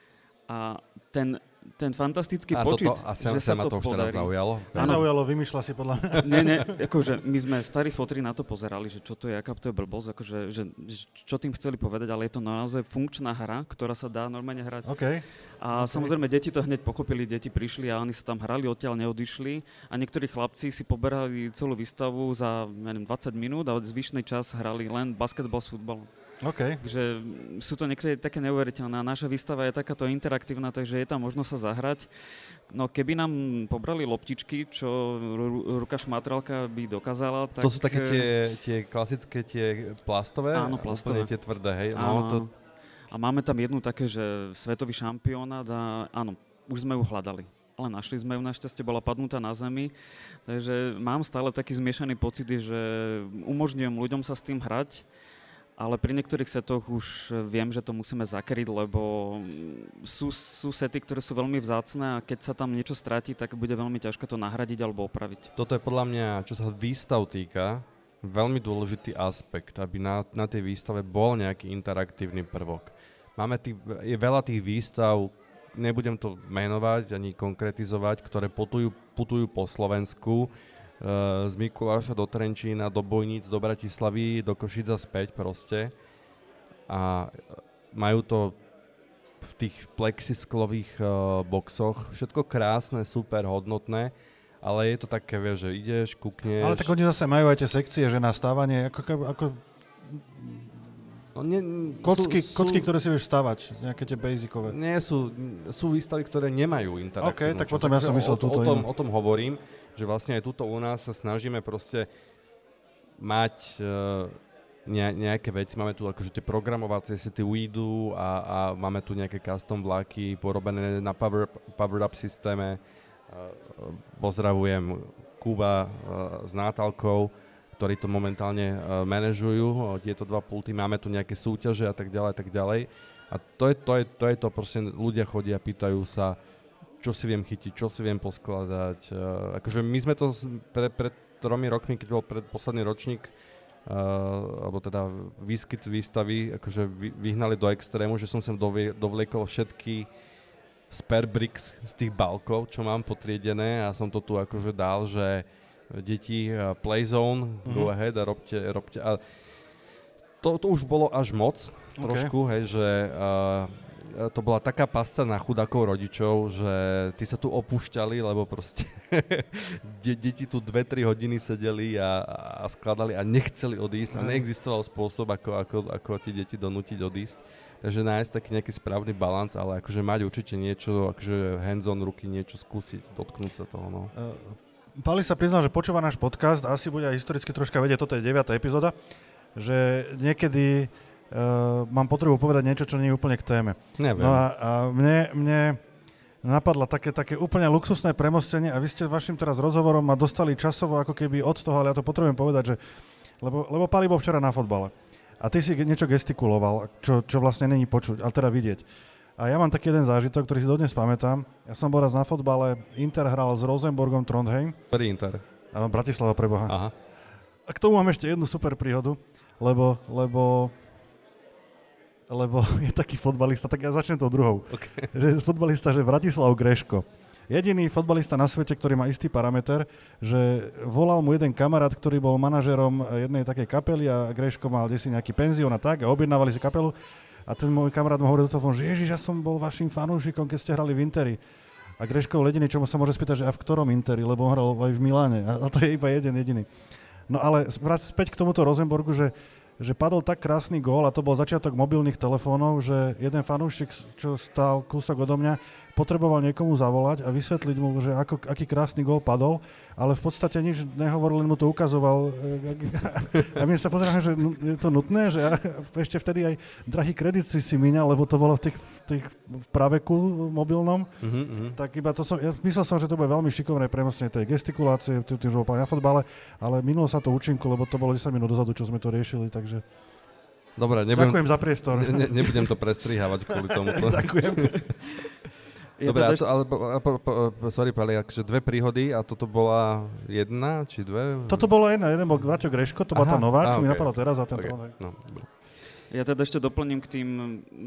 C: A ten, ten fantastický
B: a
C: počet,
B: toto, a sem,
C: že sa
B: ma
C: to
B: to už teraz zaujalo.
A: Nezaujalo, vymýšľa si podľa mňa.
C: Nie, nie, akože my sme starí fotri na to pozerali, že čo to je, aká to je blbosť, akože, že, čo tým chceli povedať, ale je to naozaj funkčná hra, ktorá sa dá normálne hrať.
A: Okay.
C: A
A: okay.
C: samozrejme, deti to hneď pochopili, deti prišli a oni sa tam hrali, odtiaľ neodišli a niektorí chlapci si poberali celú výstavu za neviem, dvadsať minút a od zvyšnej čas hrali len basketbal s futbalom.
A: Okay.
C: Takže sú to niekedy také neuveriteľné. Naša výstava je takáto interaktívna, takže je tam možnosť sa zahrať. No keby nám pobrali loptičky, čo ruka šmatralka by dokázala, tak...
B: To sú také tie, tie klasické, tie plastové?
C: Áno, plastové.
B: Tie tvrdé, hej?
C: Áno,
B: No, to...
C: A máme tam jednu také, že svetový šampionát a áno, už sme ju hľadali. Ale našli sme ju, našťastie bola padnutá na zemi. Takže mám stále taký zmiešaný pocit, že umožňujem ľuďom sa s tým hrať, ale pri niektorých setoch už viem, že to musíme zakryť, lebo sú, sú sety, ktoré sú veľmi vzácne a keď sa tam niečo stratí, tak bude veľmi ťažko to nahradiť alebo opraviť.
B: Toto je podľa mňa, čo sa výstav týka, veľmi dôležitý aspekt, aby na, na tej výstave bol nejaký interaktívny prvok. Máme tých, je veľa tých výstav, nebudem to menovať ani konkretizovať, ktoré putujú, putujú po Slovensku, z Mikuláša do Trenčína, do Bojníc, do Bratislavy, do Košic a späť proste. A majú to v tých plexisklových uh, boxoch. Všetko krásne, super, hodnotné, ale je to také, vieš, že ideš, kúkneš...
A: Ale tak oni zase majú aj tie sekcie, že na stávanie, ako... ako
B: no, nie,
A: kocky,
B: sú,
A: kocky,
B: sú,
A: ktoré si vieš stavať, nejaké tie basicové.
B: Nie, sú, sú výstavy, ktoré nemajú interaktívnu.
A: OK, tak potom ja som myslel
B: o,
A: túto
B: o tom,
A: inú.
B: o tom hovorím, že vlastne aj tuto u nás sa snažíme proste mať uh, ne, nejaké veci. Máme tu akože tie programovacie sety Weedu a, a máme tu nejaké custom vlaky porobené na power, power up systéme. Uh, pozdravujem Kuba uh, s Nátalkou, ktorí to momentálne uh, manažujú. Tieto dva pulty, máme tu nejaké súťaže a tak ďalej, tak ďalej. A to je to, je, to, je to proste ľudia chodia, pýtajú sa, čo si viem chytiť, čo si viem poskladať. Uh, akože my sme to pred, pred tromi rokmi, keď bol pred posledný ročník, uh, alebo teda výskyt výstavy, akože vy, vyhnali do extrému, že som sem dovie, dovliekol všetky spare bricks z tých balkov, čo mám potriedené a som to tu akože dal, že deti uh, play zone, mm-hmm. go ahead a robte, robte. A to, to už bolo až moc, trošku, okay. hej, že... Uh, to bola taká pasca na chudákov rodičov, že tí sa tu opúšťali, lebo proste de- deti tu dve tri hodiny sedeli a, a skladali a nechceli odísť a neexistoval spôsob, ako, ako, ako tie deti donútiť odísť. Takže nájsť taký nejaký správny balans, ale akože mať určite niečo, akože hands-on ruky, niečo skúsiť, dotknúť sa toho. No.
A: Uh, Pali sa priznal, že počúva náš podcast, asi bude aj historicky troška vedieť, toto je deviata epizóda, že niekedy Uh, mám potrebu povedať niečo, čo nie je úplne k téme.
B: Neviem.
A: No a, a mne, mne napadla také, také úplne luxusné premostenie a vy ste vašim teraz rozhovorom ma dostali časovo ako keby od toho, ale ja to potrebujem povedať, že lebo, lebo Pali bol včera na fotbale a ty si niečo gestikuloval, čo, čo vlastne není počuť, ale teda vidieť. A ja mám taký jeden zážitok, ktorý si dodnes pamätám. Ja som bol raz na fotbale, Inter hral s Rosenborgom Trondheim.
B: Ktorý Inter?
A: Áno, Bratislava preboha.
B: Aha.
A: A k tomu mám ešte jednu super príhodu, lebo, lebo lebo je taký fotbalista, tak ja začnem tou druhou.
B: Okay.
A: Že fotbalista, že Vratislav Greško. jediný fotbalista na svete, ktorý má istý parameter, že volal mu jeden kamarát, ktorý bol manažerom jednej takej kapely a Greško mal desi nejaký penzión a tak a objednávali si kapelu a ten môj kamarát mu hovoril do toho, že Ježiš, ja som bol vašim fanúšikom, keď ste hrali v Interi. A Greškov jediný, čo sa môže spýtať, že a v ktorom Interi, lebo on hral aj v Miláne. A to je iba jeden jediný. No ale vrať späť k tomuto Rosenborgu, že že padol tak krásny gól a to bol začiatok mobilných telefónov, že jeden fanúšik, čo stál kúsok odo mňa, potreboval niekomu zavolať a vysvetliť mu, že ako, aký krásny gól padol, ale v podstate nič nehovoril, len mu to ukazoval. A my sa pozeráme, že je to nutné, že ešte vtedy aj drahý kredit si si míňal, lebo to bolo v tých, tých praveku mobilnom. Uh-huh. Tak iba to som, ja myslel som, že to bude veľmi šikovné premostenie tej gestikulácie, tým, že bol na fotbale, ale minulo sa to účinku, lebo to bolo desať minút dozadu, čo sme to riešili, takže...
B: Dobre, nebudem,
A: ďakujem za priestor.
B: Ne, nebudem to prestrihávať kvôli tomuto.
A: Ďakujem.
B: Dobre, a to, ale po, po, sorry, Pali, akože dve príhody a toto bola jedna, či dve?
A: Toto bolo jedna, jeden bol Vraťo Greško, to bola tá nová, čo okay. mi napadlo teraz a tento.
B: Okay. No,
C: ja teda ešte doplním k tým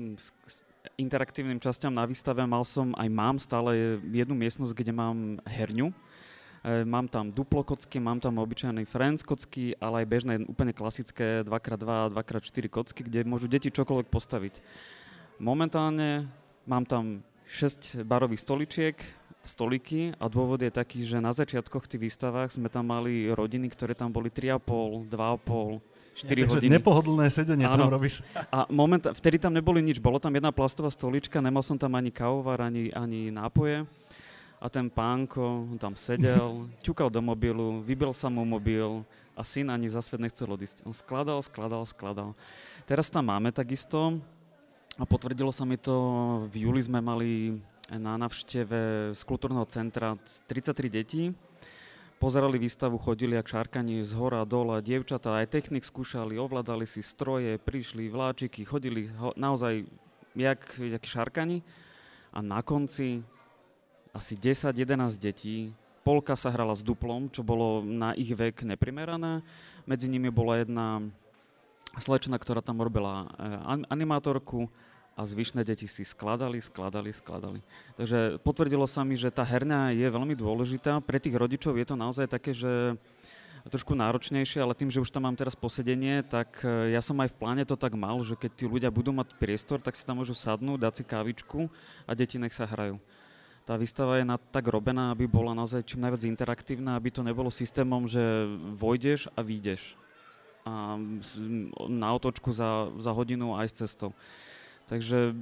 C: interaktívnym časťam na výstave. Mal som, aj mám stále jednu miestnosť, kde mám herňu. E, mám tam duplo kocky, mám tam obyčajný friends kocky, ale aj bežné, úplne klasické dva krát dva a dva krát štyri kocky, kde môžu deti čokoľvek postaviť. Momentálne mám tam šesť barových stoličiek, stoliky a dôvod je taký, že na začiatkoch v tých výstavách sme tam mali rodiny, ktoré tam boli tri a pol, dva a pol, štyri
A: ja,
C: hodiny.
A: Nepohodlné sedenie tam robíš.
C: A moment, vtedy tam neboli nič, bolo tam jedna plastová stolička, nemal som tam ani kávovar, ani, ani nápoje. A ten pánko tam sedel, ťukal do mobilu, vybil sa mu mobil a syn ani za svet nechcel odísť. On skladal, skladal, skladal. Teraz tam máme takisto a potvrdilo sa mi to, v júli sme mali na návšteve z kultúrneho centra tridsaťtri detí. Pozerali výstavu, chodili jak šarkani z hora dole, dievčatá aj technik skúšali, ovládali si stroje, prišli vláčiky, chodili ho, naozaj jak, jak šarkani a na konci asi desať jedenásť detí, polka sa hrala s duplom, čo bolo na ich vek neprimerané. Medzi nimi bola jedna slečna, ktorá tam robila animátorku a zvyšné deti si skladali, skladali, skladali. Takže potvrdilo sa mi, že tá herňa je veľmi dôležitá. Pre tých rodičov je to naozaj také, že trošku náročnejšie, ale tým, že už tam mám teraz posedenie, tak ja som aj v pláne to tak mal, že keď tí ľudia budú mať priestor, tak si tam môžu sadnúť, dať si kávičku a deti nech sa hrajú. Tá výstava je na, tak robená, aby bola naozaj čím najviac interaktívna, aby to nebolo systémom, že vojdeš a výjdeš. A na otočku za, za hodinu aj s cestou. Takže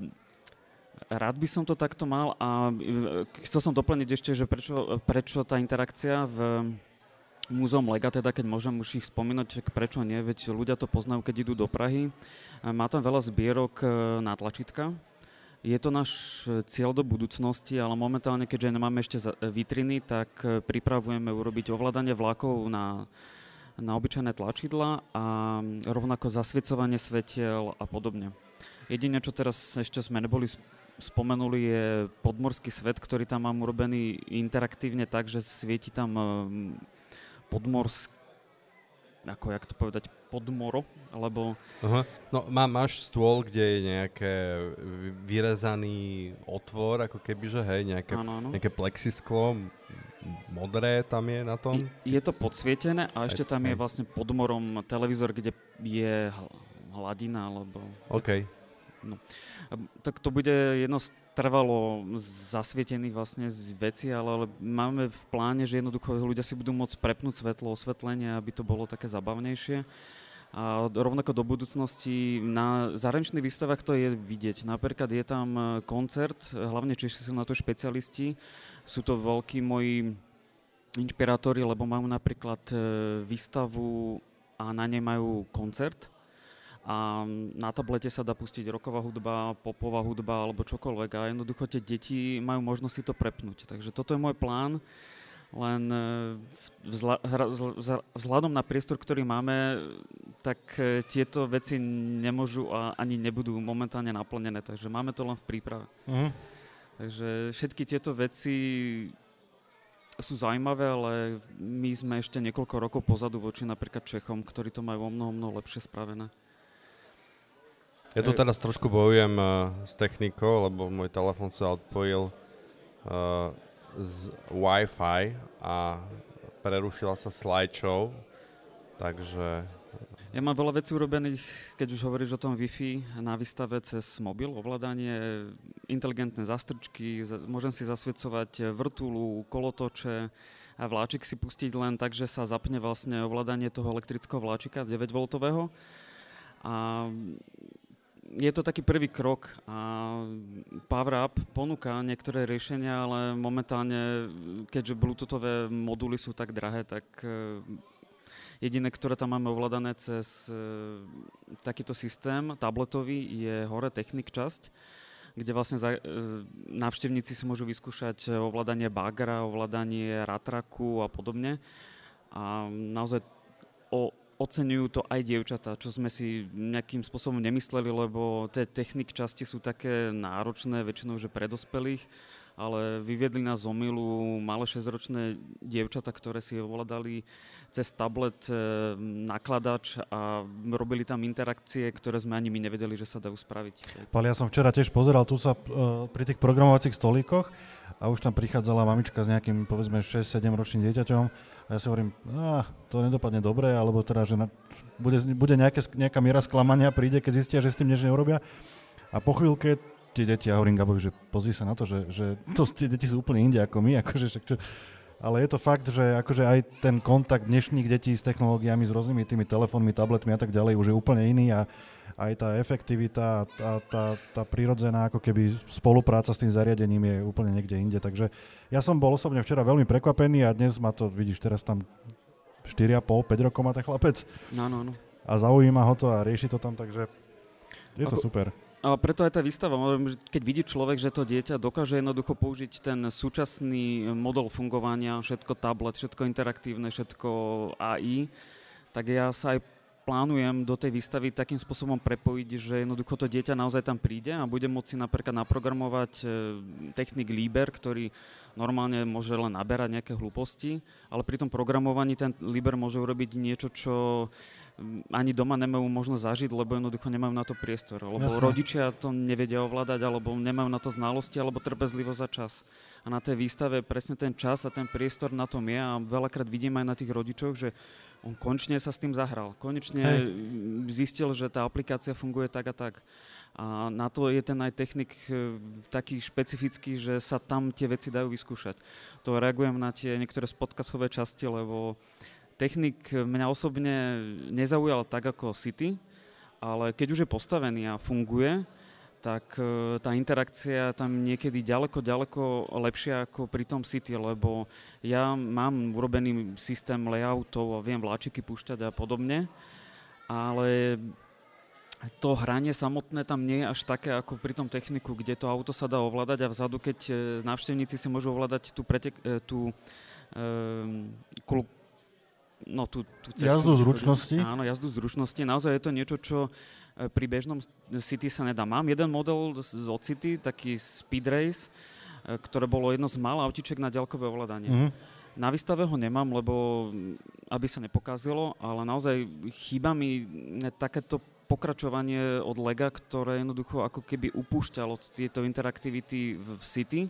C: rád by som to takto mal a chcel som doplniť ešte, že prečo, prečo tá interakcia v Múzeum Lega, teda keď môžem už ich spomínať, prečo nie, veď ľudia to poznajú, keď idú do Prahy. Má tam veľa zbierok na tlačítka. Je to náš cieľ do budúcnosti, ale momentálne, keďže nemáme ešte vitriny, tak pripravujeme urobiť ovládanie vlákov na, na obyčajné tlačidla a rovnako zasviecovanie svetiel a podobne. Jedine, čo teraz ešte sme neboli spomenuli, je podmorský svet, ktorý tam mám urobený interaktívne tak, že svieti tam podmorský, ako jak to povedať, podmoro, alebo...
B: Aha. No má, máš stôl, kde je nejaké vyrezaný otvor, ako keby, že hej, nejaké, ano, ano. nejaké plexisklo, modré tam je na tom?
C: Je, je to podsvietené a ešte tam je vlastne pod morom televízor, kde je hladina, alebo...
B: OK.
C: No. Tak to bude jedno z trvalo zasvietených vlastne z veci, ale, ale máme v pláne, že jednoducho ľudia si budú môcť prepnúť svetlo, osvetlenie, aby to bolo také zabavnejšie. A rovnako do budúcnosti na zahraničných výstavách to je vidieť. Napríklad je tam koncert, hlavne Češi sú na to špecialisti, sú to veľkí moji inšpirátori, lebo mám napríklad výstavu a na nej majú koncert. A na tablete sa dá pustiť rocková hudba, popová hudba alebo čokoľvek a jednoducho tie deti majú možnosť si to prepnúť. Takže toto je môj plán, len vzhľa, vzhľadom na priestor, ktorý máme, tak tieto veci nemôžu a ani nebudú momentálne naplnené, takže máme to len v príprave. Uh-huh. Takže všetky tieto veci sú zaujímavé, ale my sme ešte niekoľko rokov pozadu voči napríklad Čechom, ktorí to majú o mnoho, mnoho lepšie spravené.
B: Ja tu teraz trošku bojujem uh, s technikou, lebo môj telefón sa odpojil uh, z Wi-Fi a prerušila sa slideshow, takže...
C: Ja mám veľa vecí urobených, keď už hovoríš o tom Wi-Fi, na výstave cez mobil, ovládanie, inteligentné zastrčky, môžem si zasviecovať vrtulu, kolotoče a vláčik si pustiť len tak, že sa zapne vlastne ovládanie toho elektrického vláčika deväť voltového. A je to taký prvý krok a PowerUp ponúka niektoré riešenia, ale momentálne, keďže bluetoothové moduly sú tak drahé, tak jediné, ktoré tam máme ovládané cez e, takýto systém tabletový, je hore Technik časť, kde vlastne za, e, návštevníci si môžu vyskúšať ovládanie bagra, ovládanie ratraku a podobne. A naozaj o, oceňujú to aj dievčatá, čo sme si nejakým spôsobom nemysleli, lebo tie Technik časti sú také náročné, väčšinou že pre dospelých, ale vyviedli nás z omylu malé šesťročné dievčatá, ktoré si ovládali cez tablet e, nakladač a robili tam interakcie, ktoré sme ani my nevedeli, že sa dajú spraviť.
A: Pali, ja som včera tiež pozeral tu sa uh, pri tých programovacích stolíkoch a už tam prichádzala mamička s nejakým, povedzme, šesť sedem ročným dieťaťom a ja si hovorím, ah, to nedopadne dobre, alebo teda, že na, bude, bude nejaké, nejaká miera sklamania, príde, keď zistia, že s tým nič neurobia. A po chvíľke tie deti, ja hovorím Gabovi, že pozri sa na to, že, že to, tie deti sú úplne inde ako my, akože však čo... Ale je to fakt, že akože aj ten kontakt dnešných detí s technológiami, s rôznymi tými telefónmi, tabletmi a tak ďalej už je úplne iný a aj tá efektivita a tá, tá, tá prirodzená ako keby spolupráca s tým zariadením je úplne niekde inde. Takže ja som bol osobne včera veľmi prekvapený a dnes ma to, vidíš, teraz tam štyri a pol, päť rokov má ten chlapec.
C: No, no, no.
A: A zaujíma ho to a rieši to tam, takže je to ako... super.
C: A preto aj tá výstava, keď vidí človek, že to dieťa dokáže jednoducho použiť ten súčasný model fungovania, všetko tablet, všetko interaktívne, všetko á í, tak ja sa aj plánujem do tej výstavy takým spôsobom prepojiť, že jednoducho to dieťa naozaj tam príde a bude môcť si napríklad naprogramovať technik Liber, ktorý normálne môže len naberať nejaké hlúposti, ale pri tom programovaní ten Liber môže urobiť niečo, čo ani doma nemajú možnosť zažiť, lebo jednoducho nemajú na to priestor. Lebo Jasne. Rodičia to nevedia ovládať, alebo nemajú na to znalosti, alebo trpezlivosť a čas. A na tej výstave presne ten čas a ten priestor na tom je a veľakrát vidím aj na tých rodičoch, že on konečne sa s tým zahral. Konečne Hej. zistil, že tá aplikácia funguje tak a tak. A na to je ten aj technik taký špecifický, že sa tam tie veci dajú vyskúšať. To reagujem na tie niektoré podcastové časti, lebo Technik mňa osobne nezaujal tak ako City, ale keď už je postavený a funguje, tak tá interakcia tam niekedy ďaleko, ďaleko lepšia ako pri tom City, lebo ja mám urobený systém layoutov a viem vláčiky púšťať a podobne, ale to hranie samotné tam nie je až také ako pri tom Techniku, kde to auto sa dá ovládať a vzadu, keď návštevníci si môžu ovládať tú, pretek, tú um, kul, No, tú, tú cestu,
A: jazdu zručnosti?
C: Áno, jazdu zručnosti. Naozaj je to niečo, čo pri bežnom City sa nedá. Mám jeden model od City, taký Speed Race, ktoré bolo jedno z mála autičiek na ďalkové ovládanie. Mm-hmm. Na výstave ho nemám, lebo aby sa nepokázilo, ale naozaj chýba mi takéto pokračovanie od Lega, ktoré jednoducho ako keby upúšťalo tieto interaktivity v City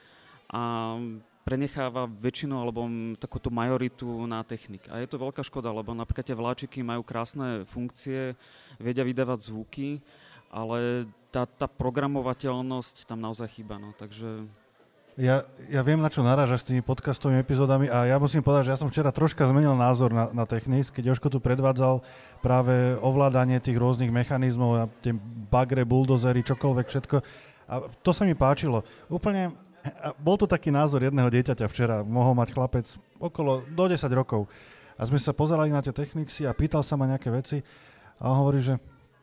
C: a prenecháva väčšinu alebo takúto majoritu na Technik. A je to veľká škoda, lebo napríklad tie vláčiky majú krásne funkcie, vedia vydávať zvuky, ale tá, tá programovateľnosť tam naozaj chýba. No. Takže...
A: Ja, ja viem, na čo narážaš s tými podcastovými epizódami a ja musím povedať, že ja som včera troška zmenil názor na, na Technics, keď Jožko tu predvádzal práve ovládanie tých rôznych mechanizmov a tie bagre, buldozery, čokoľvek, všetko. A to sa mi páčilo. Úplne... A bol to taký názor jedného dieťaťa včera, mohol mať chlapec okolo do desať rokov. A sme sa pozerali na tie Technicsy a pýtal sa ma nejaké veci a on hovorí, že,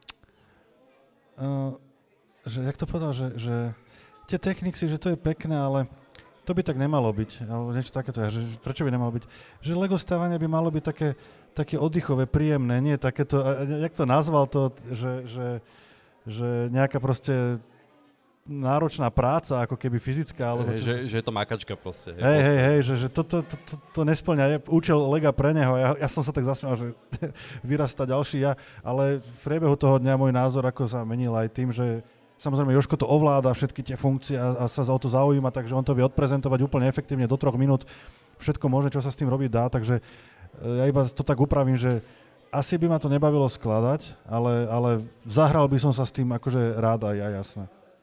A: uh, že jak to povedal, že, že tie Technicsy, že to je pekné, ale to by tak nemalo byť. Alebo niečo takéto, že prečo by nemalo byť? Že Lego stávanie by malo byť také, také oddychové, príjemné, nie takéto, jak to nazval to, že, že, že nejaká proste náročná práca, ako keby fyzická. Alebo
B: hey, že, že je to makačka proste.
A: Hej, hej, hej, že, že to, to, to, to, to nesplňa. Účel Lega pre neho. Ja, ja som sa tak zasmial, že vyrastá ďalší ja, ale v priebehu toho dňa môj názor ako sa menil aj tým, že samozrejme Jožko to ovláda, všetky tie funkcie a, a sa za to zaujíma, takže on to vie odprezentovať úplne efektívne do troch minút. Všetko možné, čo sa s tým robiť dá, takže ja iba to tak upravím, že asi by ma to nebavilo skladať, ale, ale zahral by som sa s tým akože rád aj ja, jasné.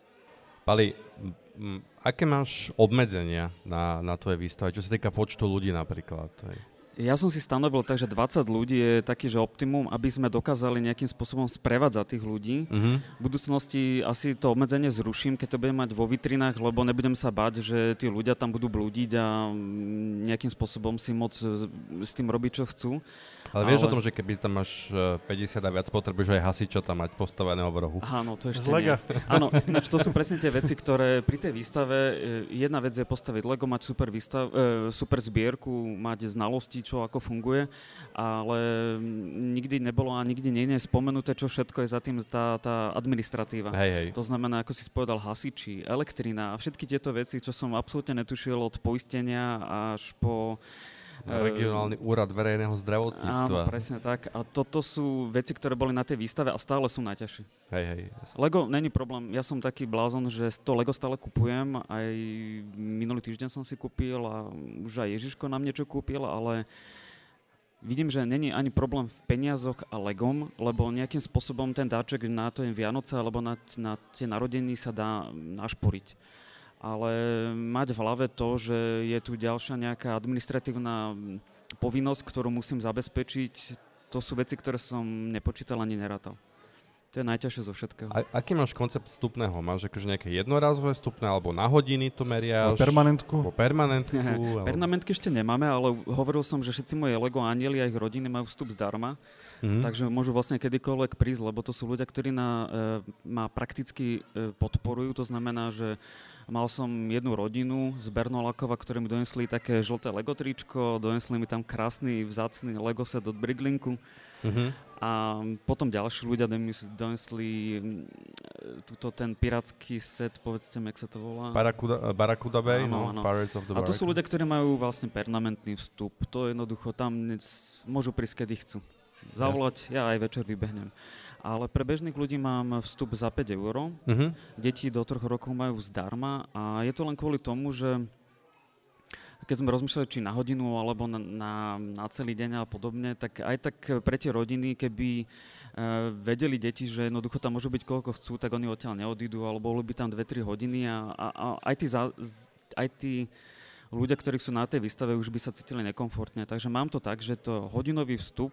B: Pali, m- aké máš obmedzenia na, na tvoje výstave, čo sa týka počtu ľudí napríklad? Hej.
C: Ja som si stanovil tak, že dvadsať ľudí je taký, že optimum, aby sme dokázali nejakým spôsobom sprevádzať tých ľudí.
B: Uh-huh.
C: V budúcnosti asi to obmedzenie zruším, keď to budem mať vo vitrinách, lebo nebudem sa báť, že tí ľudia tam budú blúdiť a nejakým spôsobom si môcť s tým robiť, čo chcú.
B: Ale vieš ale... o tom, že keby tam máš päťdesiat a viac, potrebuješ aj hasiča tam mať postaveného v rohu.
C: Áno, to ešte nie. Áno, ináč to sú presne tie veci, ktoré pri tej výstave, jedna vec je postaviť Lego, mať super, výstav, super zbierku, mať znalosti, čo ako funguje, ale nikdy nebolo a nikdy nie je spomenuté, čo všetko je za tým tá, tá administratíva.
B: Hej, hej.
C: To znamená, ako si spovedal, hasiči, elektrina a všetky tieto veci, čo som absolútne netušil od poistenia až po
B: Regionálny úrad verejného zdravotníctva.
C: Áno, presne tak. A toto sú veci, ktoré boli na tej výstave a stále sú najťažšie.
B: Hej, hej. Jasne.
C: Lego není problém. Ja som taký blázon, že to Lego stále kupujem. Aj minulý týždeň som si kúpil a už aj Ježiško nám niečo kúpil, ale vidím, že není ani problém v peniazoch a Legom, lebo nejakým spôsobom ten dáček na to je Vianoce alebo na, na tie narodeniny sa dá našporiť. Ale mať v hlave to, že je tu ďalšia nejaká administratívna povinnosť, ktorú musím zabezpečiť, to sú veci, ktoré som nepočítal ani nerátal. To je najťažšie zo všetkého. A
B: aký máš koncept vstupného? Máš akože nejaké jednorázové vstupné, alebo na hodiny to meriaš?
A: Po permanentku?
B: Po permanentku?
C: Ale... Permanentky ešte nemáme, ale hovoril som, že všetci moje Lego anieli a ich rodiny majú vstup zdarma. Mm-hmm. Takže môžu vlastne kedykoľvek prísť, lebo to sú ľudia, ktorí na, e, ma prakticky e, podporujú. To znamená, že mal som jednu rodinu z Bernolakova, ktorí mi donesli také žlté Lego tričko, donesli mi tam krásny, vzácny Lego set od Briglinku. Mm-hmm. A potom ďalší ľudia mi donesli tuto ten pirátsky set, povedzte mi, jak sa to volá.
B: Barakuda, Barakuda Bay,
C: áno,
B: no,
C: áno.
B: Pirates of the
C: Barakuda. A to sú ľudia, ktorí majú vlastne permanentný vstup. To jednoducho tam môžu prísť, kedy chcú. Zavolať, ja aj večer vybehnem. Ale pre bežných ľudí mám vstup za päť eur. Uh-huh. Deti do troch rokov majú zdarma a je to len kvôli tomu, že keď sme rozmýšľali, či na hodinu alebo na, na, na celý deň a podobne, tak aj tak pre tie rodiny, keby uh, vedeli deti, že jednoducho tam môžu byť koľko chcú, tak oni odtiaľ neodídu, alebo boli by tam dve tri hodiny a, a, a aj, tí za, aj tí ľudia, ktorí sú na tej výstave, už by sa cítili nekomfortne. Takže mám to tak, že to hodinový vstup,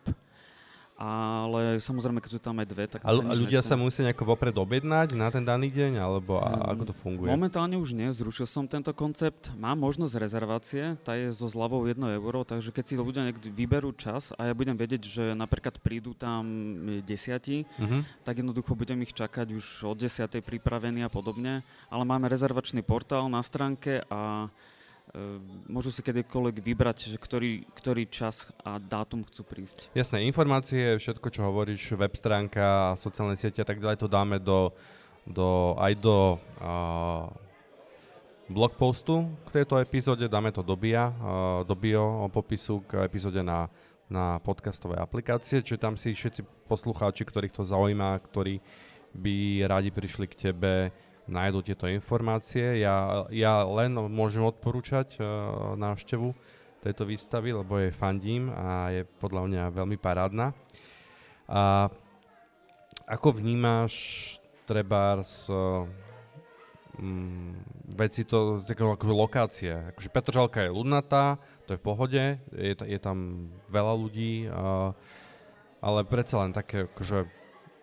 C: ale samozrejme, keď sú tam aj dve, tak...
B: A, a ľudia nestane. Sa musia nejako vopred objednať na ten daný deň, alebo a,
C: um,
B: ako to funguje?
C: Momentálne už nie, zrušil som tento koncept. Mám možnosť rezervácie, tá je so zľavou jedno euro, takže keď si ľudia niekde vyberú čas a ja budem vedieť, že napríklad prídu tam desiati, uh-huh. tak jednoducho budem ich čakať už od desiatej pripravení a podobne, ale máme rezervačný portál na stránke a môžu si kedykoľvek vybrať, že ktorý, ktorý čas a dátum chcú prísť.
B: Jasné, informácie, všetko, čo hovoríš, web stránka, sociálne siete a tak ďalej, to dáme do, do, aj do uh, blog postu k tejto epizóde, dáme to do bio, uh, do bio popisu k epizóde na, na podcastové aplikácie, čiže tam si všetci poslucháči, ktorých to zaujíma, ktorí by radi prišli k tebe, nájdú tieto informácie. Ja, ja len môžem odporúčať uh, návštevu tejto výstavy, lebo jej fandím a je podľa mňa veľmi parádna. A ako vnímaš trebárs uh, um, veci to, akože lokácie? Akože Petržalka je ľudnatá, to je v pohode, je, je tam veľa ľudí, uh, ale predsa len také akože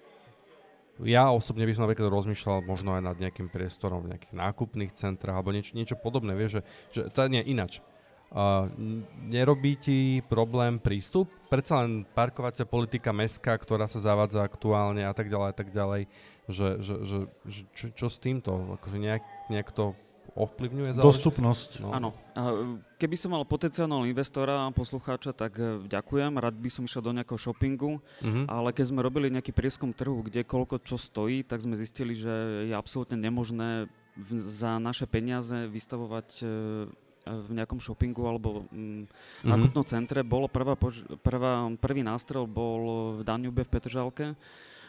B: ja osobne by som napríklad rozmýšľal možno aj nad nejakým priestorom v nejakých nákupných centrách alebo niečo, niečo podobné, vieš, že, že to nie ináč. Uh, nerobí ti problém prístup? Predsa len parkovacia politika mestská, ktorá sa zavádza aktuálne a tak ďalej a tak ďalej, že, že, že, že čo, čo s týmto? Akože nejak, nejak to ovplyvňuje záležitosť?
A: Dostupnosť.
B: No.
C: Áno. Keby som mal potenciálneho investora a poslucháča, tak ďakujem. Rád by som išiel do nejakého shoppingu, uh-huh. ale keď sme robili nejaký prieskum trhu, kde koľko čo stojí, tak sme zistili, že je absolútne nemožné v, za naše peniaze vystavovať e, v nejakom shoppingu alebo mm, uh-huh. nákupnom centre. Bolo prvá, pož- prvá, prvý nástrel bol v Danube v Petržalke.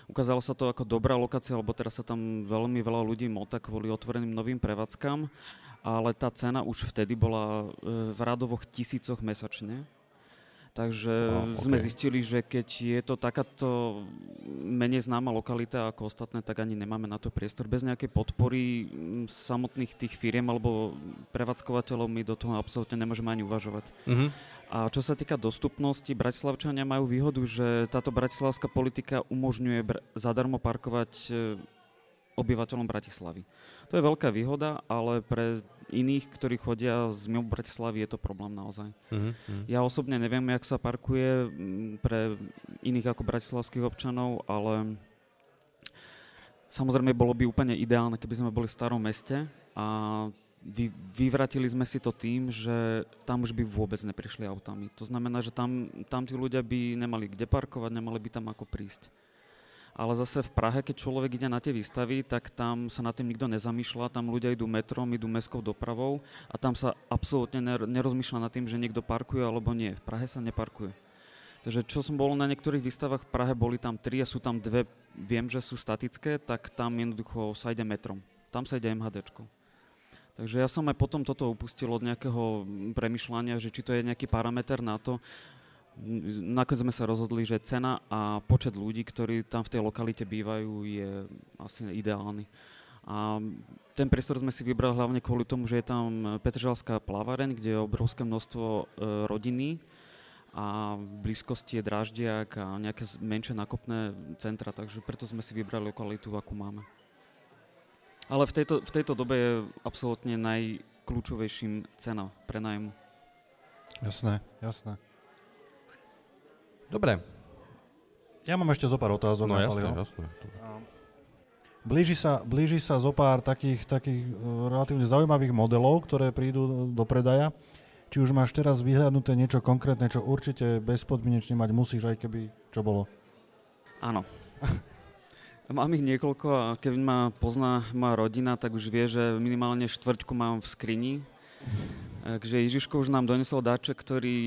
C: ukázalo sa to ako dobrá lokácia, lebo teraz sa tam veľmi veľa ľudí motá kvôli otvoreným novým prevádzkam, ale tá cena už vtedy bola v radovoch tisícoch mesačne. Takže oh, okay. sme zistili, že keď je to takáto menej známa lokalita ako ostatné, tak ani nemáme na to priestor. Bez nejakej podpory samotných tých firiem alebo prevádzkovateľov my do toho absolútne nemôžeme ani uvažovať. Mm-hmm. A čo sa týka dostupnosti, Bratislavčania majú výhodu, že táto bratislavská politika umožňuje br- zadarmo parkovať e, obyvateľom Bratislavy. To je veľká výhoda, ale pre iných, ktorí chodia z mimo Bratislavy, je to problém naozaj. Mm-hmm. Ja osobne neviem, jak sa parkuje pre iných ako bratislavských občanov, ale samozrejme bolo by úplne ideálne, keby sme boli v starom meste a vy, vyvratili sme si to tým, že tam už by vôbec neprišli autami. To znamená, že tam, tam tí ľudia by nemali kde parkovať, nemali by tam ako prísť. Ale zase v Prahe, keď človek ide na tie výstavy, tak tam sa nad tým nikto nezamýšľa, tam ľudia idú metrom, idú mestskou dopravou a tam sa absolútne nerozmýšľa nad tým, že niekto parkuje alebo nie. V Prahe sa neparkuje. Takže čo som bol na niektorých výstavách v Prahe, boli tam tri a sú tam dve, viem, že sú statické, tak tam jednoducho sa ide metrom. Tam sa ide MHDčkou. Takže ja som aj potom toto upustil od nejakého premyšľania, že či to je nejaký parameter na to. Nakoniec sme sa rozhodli, že cena a počet ľudí, ktorí tam v tej lokalite bývajú, je asi ideálny. A ten priestor sme si vybrali hlavne kvôli tomu, že je tam Petržalská plaváreň, kde je obrovské množstvo e, rodiny a v blízkosti je Dráždiak a nejaké menšie nákupné centra, takže preto sme si vybrali lokalitu, akú máme. Ale v tejto, v tejto dobe je absolútne najkľúčovejším cena prenájmu.
A: Jasné, jasné.
B: Dobre.
A: Ja mám ešte zo pár otázok.
B: No jasné, jasné.
A: Blíži sa, blíži sa zo pár takých, takých uh, relatívne zaujímavých modelov, ktoré prídu do predaja. Či už máš teraz vyhľadnuté niečo konkrétne, čo určite bezpodmienečne mať musíš, aj keby čo bolo?
C: Áno. Mám ich niekoľko a keď ma pozná moja rodina, tak už vie, že minimálne štvrťku mám v skrini. Takže Ježiško už nám donesol dáček, ktorý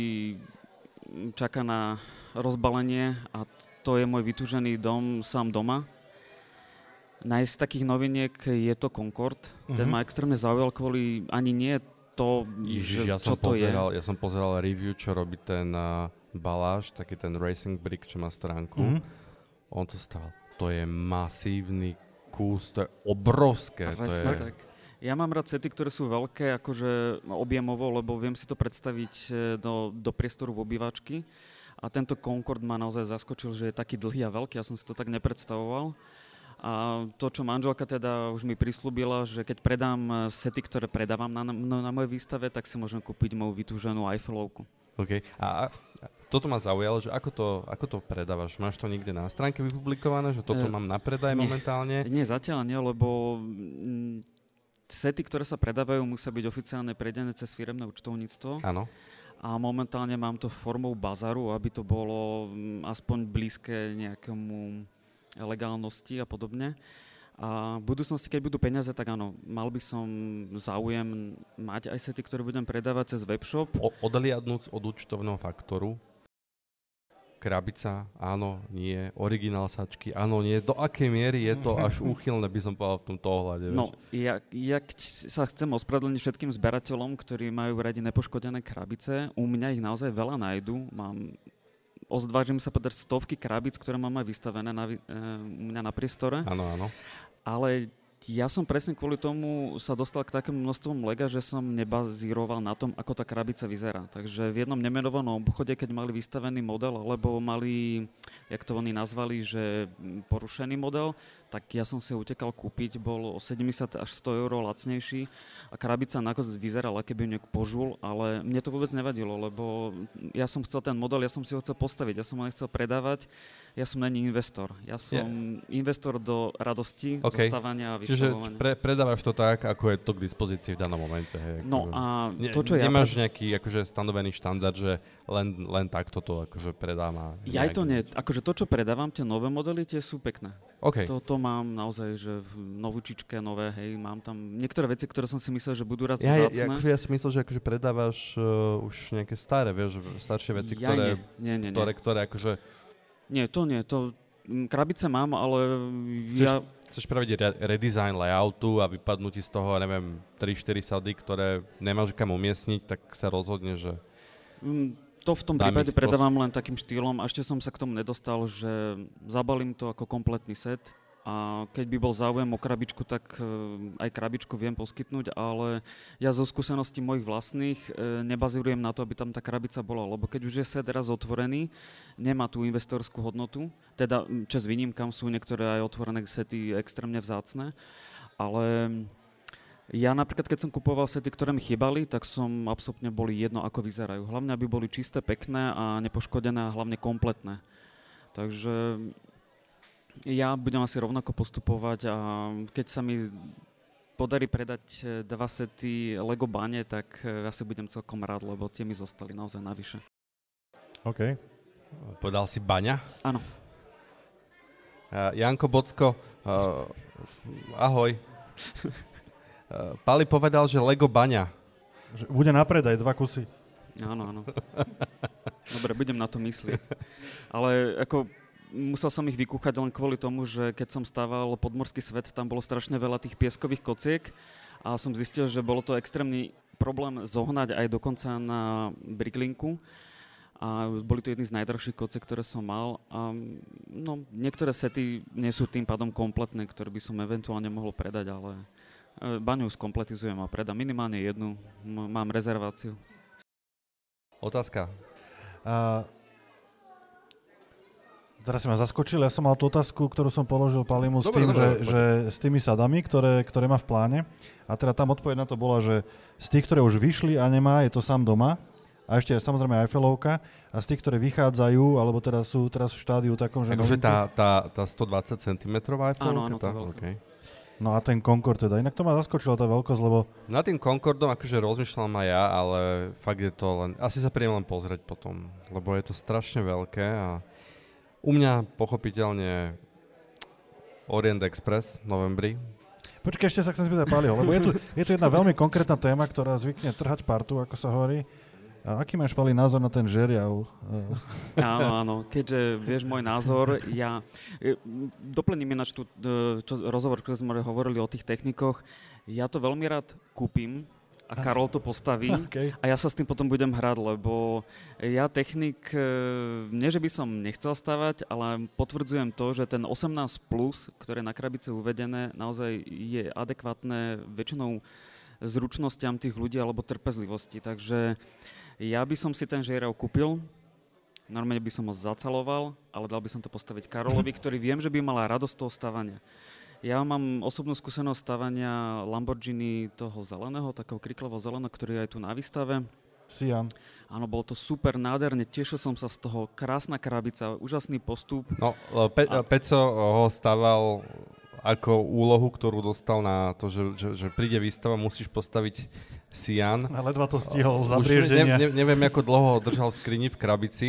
C: čaká na rozbalenie a to je môj vytúžený dom sám doma. Nájsť takých noviniek je to Concord. Uh-huh. Ten ma extrémne zaujal kvôli ani nie to,
B: Ježiš,
C: že,
B: ja
C: čo
B: som
C: to
B: pozeral,
C: je.
B: Ja som pozeral review, čo robí ten uh, Baláš, taký ten Racing Brick, čo má stránku. Uh-huh. On to stál. To je masívny kus, to je obrovské. To je...
C: tak. Ja mám rád sety, ktoré sú veľké, akože objemovo, lebo viem si to predstaviť do, do priestoru v obývačky. A tento Concord ma naozaj zaskočil, že je taký dlhý a veľký, ja som si to tak nepredstavoval. A to, čo manželka teda už mi prislúbila, že keď predám sety, ktoré predávam na, na, na mojej výstave, tak si môžem kúpiť moju vytúženú Eiffelovku.
B: OK. A, a toto ma zaujalo, že ako to, ako to predávaš? Máš to niekde na stránke vypublikované, že toto uh, mám na predaj nie, momentálne?
C: Nie, zatiaľ nie, lebo m, sety, ktoré sa predávajú, musia byť oficiálne predané cez firemné účtovníctvo.
B: Áno.
C: A momentálne mám to formou bazaru, aby to bolo m, aspoň blízke nejakému legálnosti a podobne. A v budúcnosti, keď budú peniaze, tak áno, mal by som záujem mať aj sety, ktoré budem predávať cez webshop.
B: O, odliadnúc od účtovného faktoru, krabica, áno, nie, originál sačky, áno, nie, do akej miery je to až úchylné, by som povedal v tomto ohľade.
C: No, ja, ja sa chcem ospravedlniť všetkým zberateľom, ktorí majú radi nepoškodené krabice. U mňa ich naozaj veľa nájdu. Mám Ozdvážim sa povedať stovky krabíc, ktoré mám aj vystavené na, e, u mňa na priestore.
B: Áno, áno.
C: Ale ja som presne kvôli tomu sa dostal k takému množstvom lega, že som nebazíroval na tom, ako tá krabica vyzerá. Takže v jednom nemenovanom obchode, keď mali vystavený model, alebo mali, jak to oni nazvali, že porušený model, tak ja som si ho utekal kúpiť, bol o sedemdesiat až sto eur lacnejší a krabica nakoniec vyzerala, keby ju nejak požul, ale mne to vôbec nevadilo, lebo ja som chcel ten model, ja som si ho chcel postaviť, ja som ho nechcel predávať, ja som není investor. Ja som yeah. investor do radosti, okay. zostávania a vystavovania.
B: Čiže pre, predávaš to tak, ako je to k dispozícii v danom momente. Hej,
C: no
B: akože,
C: a
B: ne,
C: to, čo ja...
B: Nemáš nejaký akože stanovený štandard, že len, len takto to akože predám a...
C: Ja aj to nie. Akože to, čo predávam, tie nové modely, tie sú pekné.
B: Okay.
C: To, to mám naozaj, že v novúčičke nové, hej, mám tam niektoré veci, ktoré som si myslel, že budú raz
B: ja,
C: vzácne.
B: Ja, akože ja si myslel, že akože predávaš uh, už nejaké staré, vieš, staršie veci,
C: ja
B: ktoré,
C: nie. Nie, nie, nie.
B: ktoré, ktoré akože...
C: Nie, to nie, to... krabice mám, ale
B: chceš,
C: ja...
B: Chceš spraviť re- redesign layoutu a vypadnú ti z toho, neviem, tri štyri sady, ktoré nemáš kam umiestniť, tak sa rozhodne, že...
C: To v tom prípade predávam len takým štýlom a ešte som sa k tomu nedostal, že zabalím to ako kompletný set a keď by bol záujem o krabičku, tak aj krabičku viem poskytnúť, ale ja zo skúseností mojich vlastných nebazírujem na to, aby tam tá krabica bola, lebo keď už je set raz otvorený, nemá tú investorskú hodnotu, teda čas výnimkám sú niektoré aj otvorené sety extrémne vzácne, ale ja napríklad, keď som kupoval sety, ktoré mi chýbali, tak som absolútne boli jedno, ako vyzerajú. Hlavne, aby boli čisté, pekné a nepoškodené a hlavne kompletné. Takže ja budem asi rovnako postupovať a keď sa mi podarí predať dva sety Lego bane, tak asi budem celkom rád, lebo tie mi zostali naozaj navyše.
A: OK.
B: Povedal si baňa?
C: Áno.
B: Uh, Janko Bocko, uh, ahoj. Uh, Pali povedal, že Lego baňa.
A: Že bude na predaj dva kusy.
C: Áno, áno. Dobre, budem na to myslieť. Ale ako musel som ich vykúchať len kvôli tomu, že keď som stával Podmorský svet, tam bolo strašne veľa tých pieskových kociek a som zistil, že bolo to extrémny problém zohnať aj dokonca na Bricklinku. A boli to jedny z najdrahších kociek, ktoré som mal. A no, niektoré sety nie sú tým pádom kompletné, ktoré by som eventuálne mohol predať, ale baňu skompletizujem a predám minimálne jednu. M- mám rezerváciu.
B: Otázka.
A: A teraz si ma zaskočil, ja som mal tú otázku, ktorú som položil Palimu s
B: dobre,
A: tým,
B: dobre,
A: že,
B: dobre.
A: že s tými sadami, ktoré, ktoré má v pláne. A teda tam odpoveď na to bola, že z tých, ktoré už vyšli a nemá, je to sám doma. A ešte samozrejme Eiffelovka. A z tých, ktoré vychádzajú, alebo teda sú teraz v štádiu takom, že...
B: Takže tá, tá, tá stodvadsať centimetrov Eiffelovka?
C: Áno, áno, to
B: tá?
C: je veľká.
B: Okay.
A: No a ten Concorde teda. Inak to ma zaskočila tá veľkosť, lebo...
B: Na tým Concordom akože rozmýšľam aj ja, ale fakt je to len... Asi sa príjem len pozrieť potom, lebo je to strašne veľké a u mňa pochopiteľne Orient Express v novembri.
A: Počkaj, ešte sa chcem spýtať Paliho, lebo je tu, je tu jedna veľmi konkrétna téma, ktorá zvykne trhať partu, ako sa hovorí. A aký máš, Pali, názor na ten žeriav?
C: Áno, áno. Keďže vieš môj názor, ja doplním ináč tú čo, rozhovor, ktorý sme hovorili o tých technikoch. Ja to veľmi rád kúpim a Karol to postaví
A: Okay.
C: a ja sa s tým potom budem hrať, lebo ja technik, nie že by som nechcel stavať, ale potvrdzujem to, že ten osemnásť plus, ktoré je na krabice uvedené, naozaj je adekvátne väčšinou zručnostiam tých ľudí alebo trpezlivosti. Takže ja by som si ten žeriav kúpil, normálne by som ho zacaloval, ale dal by som to postaviť Karolovi, ktorý viem, že by mala radosť toho stavania. Ja mám osobnú skúsenosť stavania Lamborghini toho zeleného, takého kriklovo zeleného, ktorý je aj tu na výstave.
A: Sian.
C: Áno, bolo to super, nádherne, tešil som sa z toho, krásna krabica, úžasný postup.
B: No, Pe- a... Peco ho staval ako úlohu, ktorú dostal na to, že, že, že príde výstava, musíš postaviť Sian.
A: A ledva to stihol za
B: Už
A: brieždenia.
B: ne, ne, neviem, ako dlho ho držal v skrini v krabici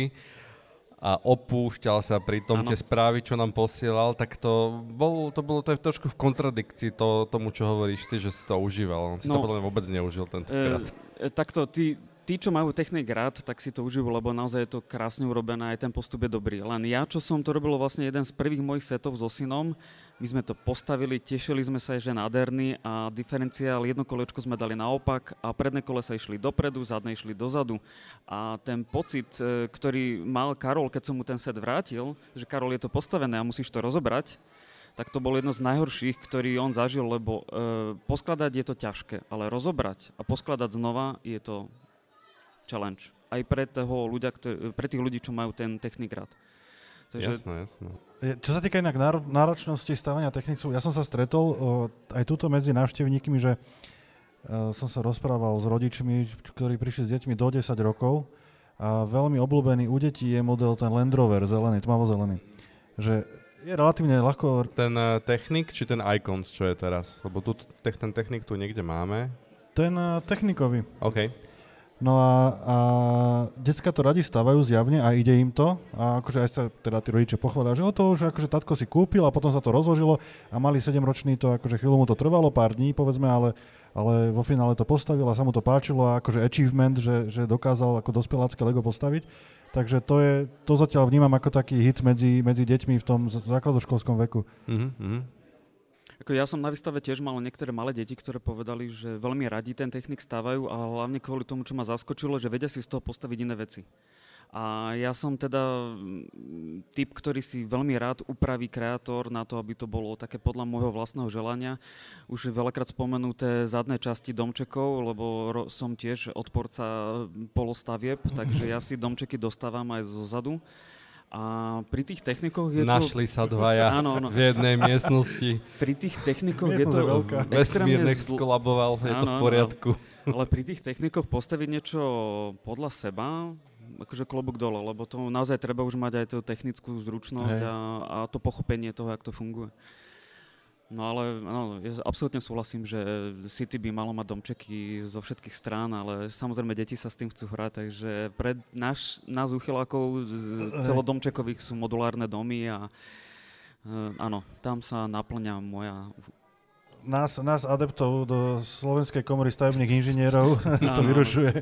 B: a opúšťal sa pri tom tie správy, čo nám posielal, tak to, bol, to bolo to je trošku v kontradikcii to, tomu, čo hovoríš ty, že si to užíval. On si no, to podľa mňa vôbec neužil tentokrát.
C: E, takto, ty... Tí, čo majú technik rád, tak si to užijú, lebo naozaj je to krásne urobené, aj ten postup je dobrý. Len ja, čo som to robil vlastne jeden z prvých mojich setov so synom, my sme to postavili, tešili sme sa, že nádherný a diferenciál, jedno kolečko sme dali naopak a predné kolesa išli dopredu, zadné išli dozadu. A ten pocit, ktorý mal Karol, keď som mu ten set vrátil, že Karol, je to postavené a musíš to rozobrať, tak to bol jedno z najhorších, ktorý on zažil, lebo e, poskladať je to ťažké, ale rozobrať a poskladať znova je to challenge. Aj pre, toho ľudia, ktorý, pre tých ľudí, čo majú ten technik rád.
B: Takže... Jasné, jasné.
A: Čo sa týka inak náročnosti stavania technikov, ja som sa stretol o, aj túto medzi návštevníkmi, že uh, som sa rozprával s rodičmi, ktorí prišli s deťmi do desať rokov a veľmi obľúbený u detí je model ten Land Rover, zelený, tmavo-zelený. Že je relatívne ľahko...
B: Ten uh, technik, či ten Icons, čo je teraz? Lebo tu, ten technik tu niekde máme.
A: Ten uh, technikový.
B: OK.
A: No a, a decka to radi stavajú zjavne a ide im to. A akože aj sa teda tí rodičia pochvália, že o to už akože tatko si kúpil a potom sa to rozložilo a mali sedemročný to, akože chvíľu mu to trvalo, pár dní povedzme, ale, ale vo finále to postavil a sa mu to páčilo a akože achievement, že, že dokázal ako dospelácké Lego postaviť. Takže to, je, to zatiaľ vnímam ako taký hit medzi, medzi deťmi v tom základoškolskom veku.
B: Mm-hmm.
C: Ako ja som na výstave tiež mal niektoré malé deti, ktoré povedali, že veľmi radi ten technik stávajú, a hlavne kvôli tomu, čo ma zaskočilo, že vedia si z toho postaviť iné veci. A ja som teda typ, ktorý si veľmi rád upraví kreatór na to, aby to bolo také podľa môjho vlastného želania. Už je veľakrát spomenuté zadné časti domčekov, lebo ro- som tiež odporca polostavieb, takže ja si domčeky dostávam aj zo zadu. A pri tých technikoch je
B: Našli
C: to...
B: sa dvaja
C: áno, áno.
B: v jednej miestnosti.
C: Pri tých technikoch je to
B: Vesmír nech
C: zl...
B: skolaboval, je
C: áno,
B: to v poriadku.
C: Áno, ale pri tých technikoch postaviť niečo podľa seba, akože klobúk dole, lebo to naozaj treba už mať aj tú technickú zručnosť a, a to pochopenie toho, jak to funguje. No ale no, ja absolútne súhlasím, že City by malo mať domčeky zo všetkých strán, ale samozrejme deti sa s tým chcú hrať, takže pre náš, nás uchylákov z celodomčekových sú modulárne domy a uh, áno, tam sa naplňa moja...
A: Nás, nás adeptov do Slovenskej komory stavebných inžinierov to vyrušuje.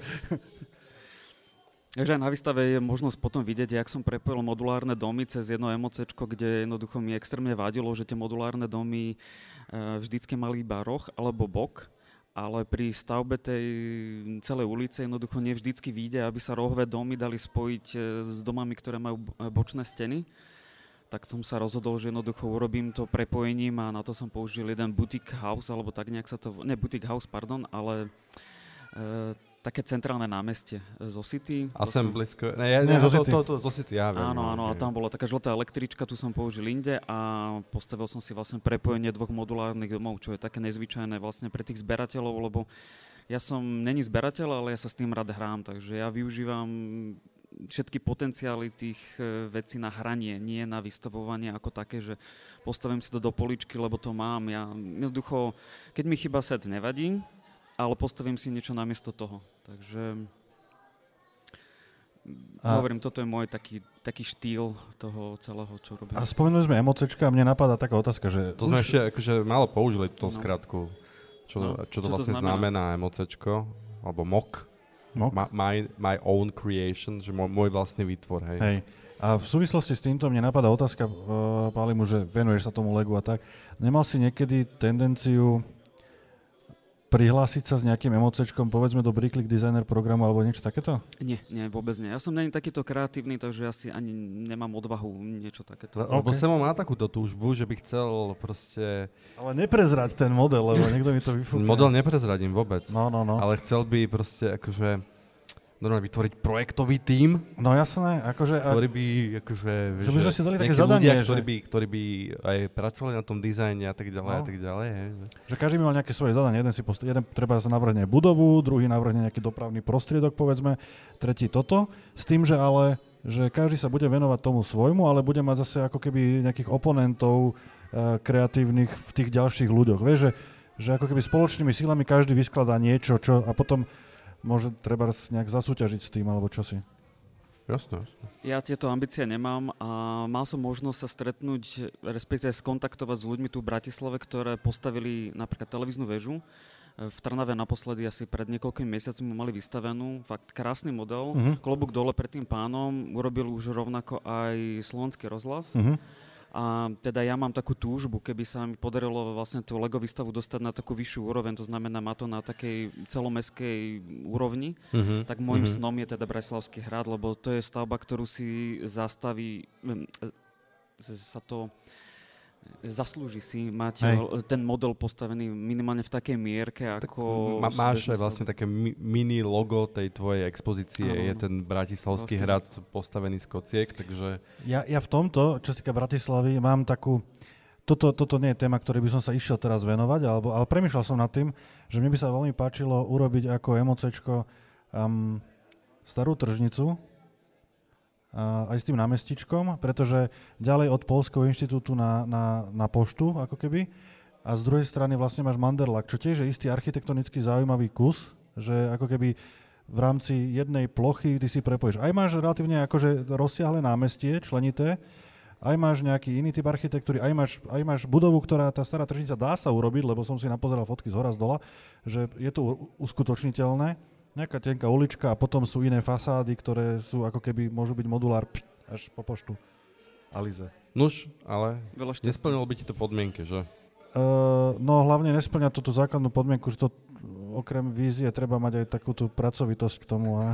C: Takže aj na výstave je možnosť potom vidieť, jak som prepojil modulárne domy cez jedno emocečko, kde jednoducho mi extrémne vadilo, že tie modulárne domy e, vždycky mali iba roh alebo bok, ale pri stavbe tej celej ulice jednoducho nevždycky vyjde, aby sa rohové domy dali spojiť s domami, ktoré majú bočné steny. Tak som sa rozhodol, že jednoducho urobím to prepojením a na to som použil jeden boutique house, alebo tak nejak sa to... Ne, boutique house, pardon, ale... E, také centrálne námestie zo City.
B: Assembly Square. Ne,
A: ne,
B: ne,
A: zo
B: to,
A: City.
B: To, to, to, zo City, ja viem.
C: Áno, áno, a tam bola taká žltá električka, tu som použil inde a postavil som si vlastne prepojenie dvoch modulárnych domov, čo je také nezvyčajné vlastne pre tých zberateľov, lebo ja som není zberateľ, ale ja sa s tým rád hrám, takže ja využívam všetky potenciály tých vecí na hranie, nie na vystavovanie ako také, že postavím si to do poličky, lebo to mám. Ja jednoducho, keď mi chyba set, nevadí, ale postavím si niečo namiesto toho. Takže a hovorím, toto je môj taký, taký štýl toho celého, čo robím.
A: A spomenuli sme emocečka a mne napadá taká otázka, že...
B: To sme ešte akože málo použili tú
C: no. skratku.
B: Čo,
C: no.
B: čo to
C: čo
B: vlastne
C: to znamená?
B: znamená emocečko, alebo mock.
A: Mock?
B: Ma, my, my own creation, že môj, môj vlastný výtvor, hej.
A: Hej. A v súvislosti s týmto mne napadá otázka, uh, Pálimu, že venuješ sa tomu Legu a tak. Nemal si niekedy tendenciu prihlásiť sa s nejakým emocečkom, povedzme do Bricklink Designer programu alebo niečo takéto?
C: Nie, nie, vôbec nie. Ja som není takýto kreatívny, takže ja si ani nemám odvahu niečo takéto.
B: Le, lebo okay. Semo má takúto túžbu, že by chcel proste...
A: Ale neprezrať ten model, lebo niekto mi to vyfúka.
B: Model neprezradím vôbec.
A: No, no, no.
B: Ale chcel by proste akože... normálne vytvoriť projektový tím,
A: no jasné, akože,
B: ktorý by, akože,
A: že by sme si dali také
B: zadanie,
A: ľudia,
B: ktorí,
A: že...
B: by, ktorí by aj pracovali na tom dizajne a tak ďalej no. a tak ďalej. Hej.
A: Že každý by mal nejaké svoje zadanie, jeden si post- jeden treba navrhne budovu, druhý navrhne nejaký dopravný prostriedok, povedzme, tretí toto, s tým, že ale, že každý sa bude venovať tomu svojmu, ale bude mať zase ako keby nejakých oponentov uh, kreatívnych v tých ďalších ľuďoch, vieš, že, že ako keby spoločnými sílami každý vyskladá niečo, čo a potom môže treba nejak zasúťažiť s tým, alebo čo si?
B: Jasné, jasné.
C: Ja tieto ambície nemám a mal som možnosť sa stretnúť, respektíve skontaktovať s ľuďmi tu v Bratislave, ktoré postavili napríklad televíznu väžu. V Trnave naposledy asi pred niekoľkými mesiacmi mali vystavenú, fakt krásny model. Uh-huh. Klobúk dole pred tým pánom, urobil už rovnako aj Slovenský rozhlas. Uh-huh. A teda ja mám takú túžbu, keby sa mi podarilo vlastne tú Lego výstavu dostať na takú vyššiu úroveň, to znamená má to na takej celomestskej úrovni, uh-huh. tak môjim uh-huh. snom je teda Bratislavský hrad, lebo to je stavba, ktorú si zastaví, sa to zaslúži si mať Hej. ten model postavený minimálne v takej mierke, ako...
B: Tak máš aj vlastne také mi- mini logo tej tvojej expozície, ano, je ten Bratislavský vlastne. hrad postavený z kociek, takže... Ja,
A: ja v tomto, čo sa týka Bratislavy, mám takú... Toto, toto nie je téma, ktorej by som sa išiel teraz venovať, alebo, ale premýšľal som nad tým, že mne by sa veľmi páčilo urobiť ako emocečko um, starú tržnicu, aj s tým námestičkom, pretože ďalej od Poľského inštitútu na, na, na poštu, ako keby, a z druhej strany vlastne máš Manderlak, čo tiež je istý architektonicky zaujímavý kus, že ako keby v rámci jednej plochy ty si prepojíš. Aj máš relatívne akože rozsiahle námestie, členité, aj máš nejaký iný typ architektúry, aj máš, aj máš budovu, ktorá tá stará tržnica dá sa urobiť, lebo som si napozeral fotky z hora, z dola, že je to uskutočniteľné. nejaká tenká ulička a potom sú iné fasády, ktoré sú ako keby môžu byť modulár až po poštu Alize.
B: Nuž, ale nesplnilo by ti to podmienky, že?
A: Uh, no hlavne nesplňa tú základnú podmienku, že to okrem vízie treba mať aj takú tú pracovitosť k tomu. A...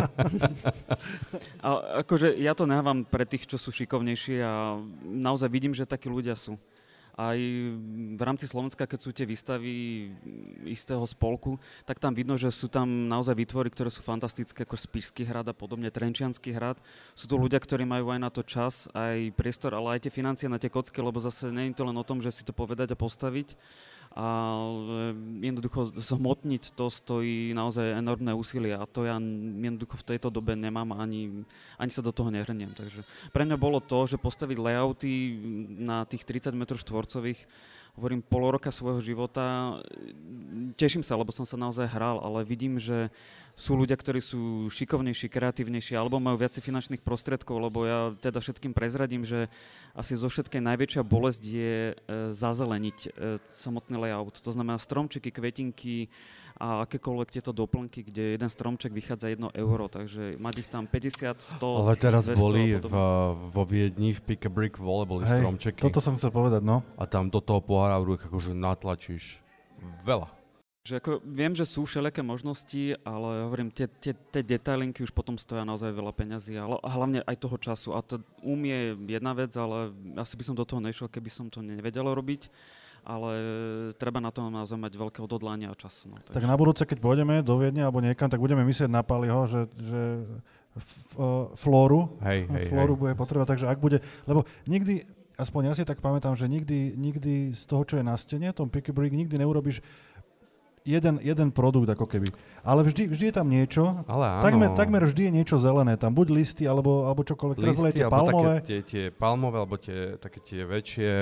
C: a akože ja to nehávam pre tých, čo sú šikovnejší a naozaj vidím, že takí ľudia sú. Aj v rámci Slovenska, keď sú tie výstavy istého spolku, tak tam vidno, že sú tam naozaj výtvory, ktoré sú fantastické, ako Spišský hrad a podobne, Trenčiansky hrad. Sú to ľudia, ktorí majú aj na to čas, aj priestor, ale aj tie financie na tie kocky, lebo zase nie je to len o tom, že si to povedať a postaviť. A jednoducho zhmotniť to stojí naozaj enormné úsilie a to ja jednoducho v tejto dobe nemám ani, ani sa do toho nehrniem. Takže pre mňa bolo to, že postaviť layouty na tých tridsať metrov štvorcových, hovorím, pol roka svojho života, teším sa, lebo som sa naozaj hral, ale vidím, že sú ľudia, ktorí sú šikovnejší, kreatívnejší alebo majú viac finančných prostriedkov, lebo ja teda všetkým prezradím, že asi zo všetkej najväčšia bolesť je e, zazeleniť e, samotný layout. To znamená stromčeky, kvetinky a akékoľvek tieto doplnky, kde jeden stromček vychádza jedno euro, takže mať ich tam päťdesiat, sto,
B: ale teraz
C: dvesto,
B: boli v, vo Viedni v Pick a Brick Wall boli
A: Hej,
B: stromčeky.
A: Toto som chcel povedať, no.
B: A tam do toho pohára v rukách akože natlačíš veľa.
C: Že ako, viem, že sú všelijaké možnosti, ale hovorím, tie, tie, tie detailinky už potom stoja naozaj veľa peňazí a hlavne aj toho času. A to um je jedna vec, ale asi by som do toho nešiel, keby som to nevedel robiť. Ale treba na to naozaj mať veľké odhodlanie a čas. No,
A: tak na budúce, keď pôjdeme do Viedne alebo niekam, tak budeme myslieť na Paliho, že, že f, uh, flóru,
B: hej, hej,
A: flóru
B: hej.
A: bude potreba, takže ak bude, lebo nikdy, aspoň ja si tak pamätám, že nikdy, nikdy z toho, čo je na stene, tom Pick a Brick, nikdy neurobiš Jeden, jeden produkt ako keby. Ale vždy, vždy je tam niečo.
B: Ale áno.
A: Takmer, takmer vždy je niečo zelené. Tam buď listy, alebo, alebo čokoľvek. Teraz boli tie palmové.
B: Také, tie, tie palmové, alebo tie, také tie väčšie,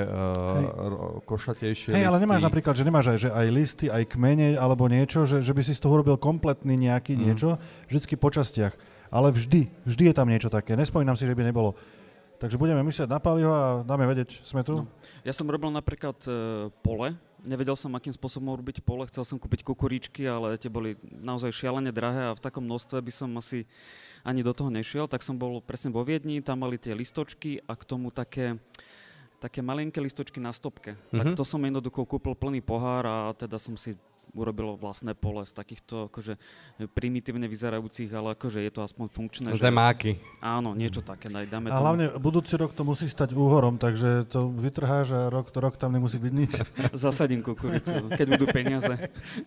B: uh, košatejšie
A: Hej,
B: listy.
A: ale nemáš napríklad, že nemáš aj, že aj listy, aj kmene, alebo niečo, že, že by si z toho robil kompletný nejaký mm. niečo, vždycky po častiach. Ale vždy, vždy je tam niečo také. Nespomínam si, že by nebolo. Takže budeme myslieť na Paliho a dáme vedieť, sme tu. No.
C: Ja som robil napríklad uh, pole. Nevedel som, akým spôsobom robiť pole. Chcel som kúpiť kukuríčky, ale tie boli naozaj šialene drahé a v takom množstve by som asi ani do toho nešiel. Tak som bol presne vo Viedni, tam mali tie listočky a k tomu také, také malinké listočky na stopke. Mm-hmm. Tak to som jednoducho kúpil plný pohár a teda som si urobilo vlastné pole z takýchto akože primitívne vyzerajúcich, ale akože je to aspoň funkčné.
B: Zemáky.
C: Že... Áno, niečo také. Dáme
A: a tomu... hlavne budúci rok to musí stať úhorom, takže to vytrháš a rok to rok tam nemusí byť nič.
C: Zasadím kukuricu, keď budú peniaze.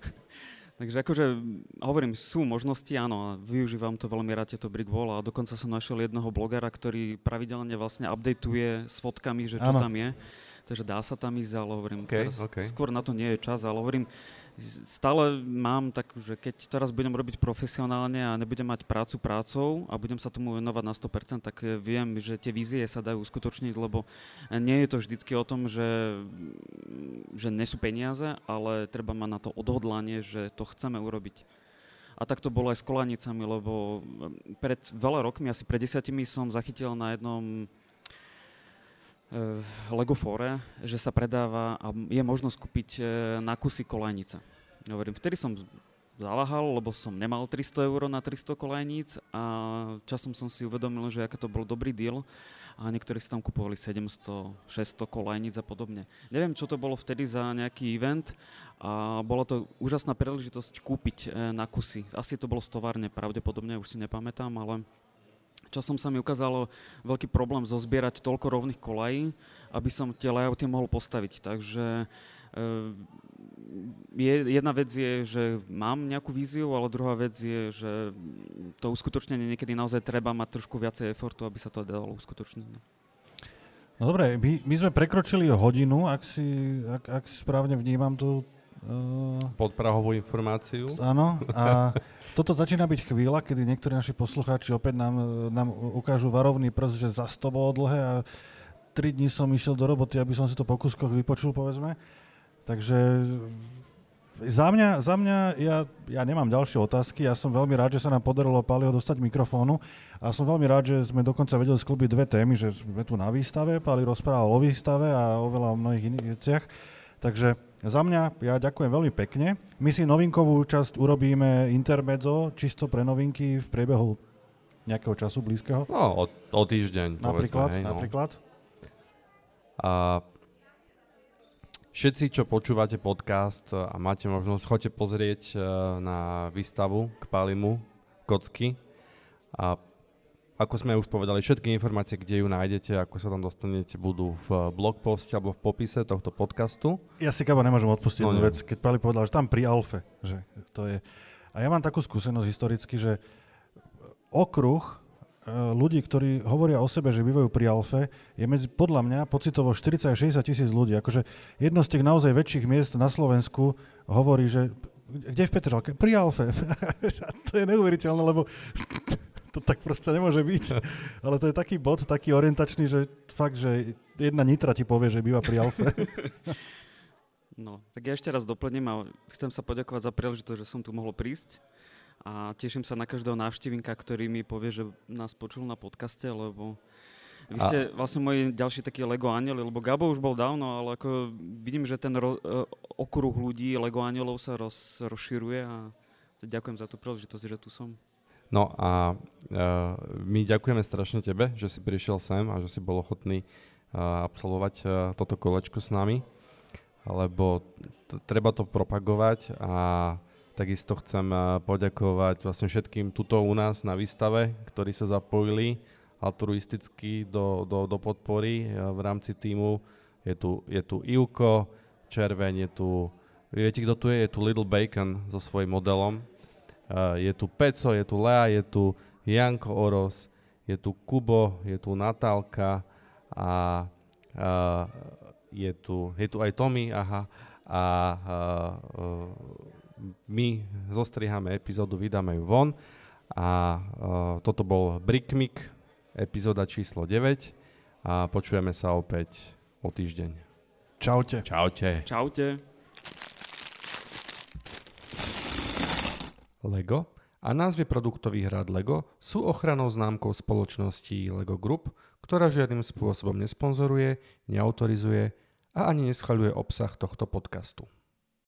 C: Takže akože hovorím, sú možnosti, áno, a využívam to veľmi rád, tieto Brick Wall a dokonca som našiel jedného blogera, ktorý pravidelne vlastne updateuje s fotkami, že čo áno. tam je. Takže dá sa tam ísť, ale hovorím,
B: okay,
C: teraz
B: okay.
C: skôr na to nie je čas, ale hovorím, stále mám tak, že keď teraz budem robiť profesionálne a nebudem mať prácu prácou a budem sa tomu venovať na sto percent, tak viem, že tie vízie sa dajú uskutočniť, lebo nie je to vždycky o tom, že, že nie sú peniaze, ale treba mať na to odhodlanie, že to chceme urobiť. A tak to bolo aj s kolanicami, lebo pred veľa rokmi, asi pred desiatimi som zachytil na jednom Lego Fore, že sa predáva a je možnosť kúpiť na kusy kolajnice. Hovorím, vtedy som zaváhal, lebo som nemal tristo eur na tristo kolajníc a časom som si uvedomil, že aké to bol dobrý deal a niektorí si tam kupovali sedemsto, šesťsto kolajníc a podobne. Neviem, čo to bolo vtedy za nejaký event a bola to úžasná príležitosť kúpiť na kusy. Asi to bolo z továrne, pravdepodobne, už si nepamätám, ale časom sa mi ukázalo veľký problém zozbierať toľko rovných kolají, aby som tie layouty mohol postaviť. Takže je, jedna vec je, že mám nejakú víziu, ale druhá vec je, že to uskutočnenie niekedy naozaj treba mať trošku viacej efortu, aby sa to dalo uskutočniť.
A: No dobre, my, my sme prekročili hodinu, ak si, ak, ak si správne vnímam tú
B: Uh, podprahovú informáciu.
A: Áno, a toto začína byť chvíľa, kedy niektorí naši poslucháči opäť nám, nám ukážu varovný prst, že zas to bolo dlhé a tri dní som išiel do roboty, aby som si to po kúskoch vypočul, povedzme. Takže za mňa, za mňa ja, ja nemám ďalšie otázky, ja som veľmi rád, že sa nám podarilo Paliho dostať mikrofónu a som veľmi rád, že sme dokonca vedeli skĺbiť dve témy, že sme tu na výstave, Pali rozprával o výstave a o veľa mnohých iných veciach. Takže za mňa, ja ďakujem veľmi pekne. My si novinkovú časť urobíme intermezzo, čisto pre novinky v priebehu nejakého času blízkeho.
B: No, o, o týždeň.
A: Napríklad,
B: povedzme, hej, no.
A: napríklad.
B: A všetci, čo počúvate podcast a máte možnosť, choďte pozrieť na výstavu k Palimu Kocky. A ako sme už povedali, všetky informácie, kde ju nájdete, ako sa tam dostanete, budú v blogposte alebo v popise tohto podcastu.
A: Ja si, Gabo, nemôžem odpustiť
B: no,
A: jednu
B: ne.
A: vec, keď Pali povedal, že tam pri Alfe, že to je. A ja mám takú skúsenosť historicky, že okruh ľudí, ktorí hovoria o sebe, že bývajú pri Alfe, je medzi, podľa mňa pocitovo štyridsať až šesťdesiat tisíc ľudí. Akože jedno z tých naozaj väčších miest na Slovensku hovorí, že kde v Petržalke? Pri Alfe. To je neuveriteľné, lebo to tak proste nemôže byť. Ale to je taký bod, taký orientačný, že fakt, že jedna Nitra ti povie, že býva pri Alfe.
C: No, tak ja ešte raz doplním a chcem sa poďakovať za príležitosť, že som tu mohol prísť. A teším sa na každého návštevníka, ktorý mi povie, že nás počul na podcaste, lebo vy ste vlastne moji ďalší takí Lego anieli, lebo Gabo už bol dávno, ale ako vidím, že ten ro- okruh ľudí Lego anielov sa roz- rozširuje a ďakujem za tú príležitosť, že tu som.
B: No a uh, my ďakujeme strašne tebe, že si prišiel sem a že si bol ochotný uh, absolvovať uh, toto kolečko s nami, lebo t- treba to propagovať a takisto chcem uh, poďakovať vlastne všetkým tuto u nás na výstave, ktorí sa zapojili altruisticky do, do, do podpory uh, v rámci tímu. Je tu, je tu Ivko Červeň, je tu, viete kto tu je? Je tu Little Bacon so svojím modelom. Uh, je tu Peco, je tu Lea, je tu Janko Oros, je tu Kubo, je tu Natálka a uh, je, tu, je tu aj Tommy, aha, a uh, uh, my zostrihame epizódu, vydáme ju von a uh, toto bol Brickmik, epizóda číslo deväť a počujeme sa opäť o týždeň.
A: Čaute.
B: Čaute.
C: Čaute.
B: Lego a názvy produktových rád Lego sú ochrannou známkou spoločnosti Lego Group, ktorá žiadnym spôsobom nesponzoruje, neautorizuje a ani neschvaľuje obsah tohto podcastu.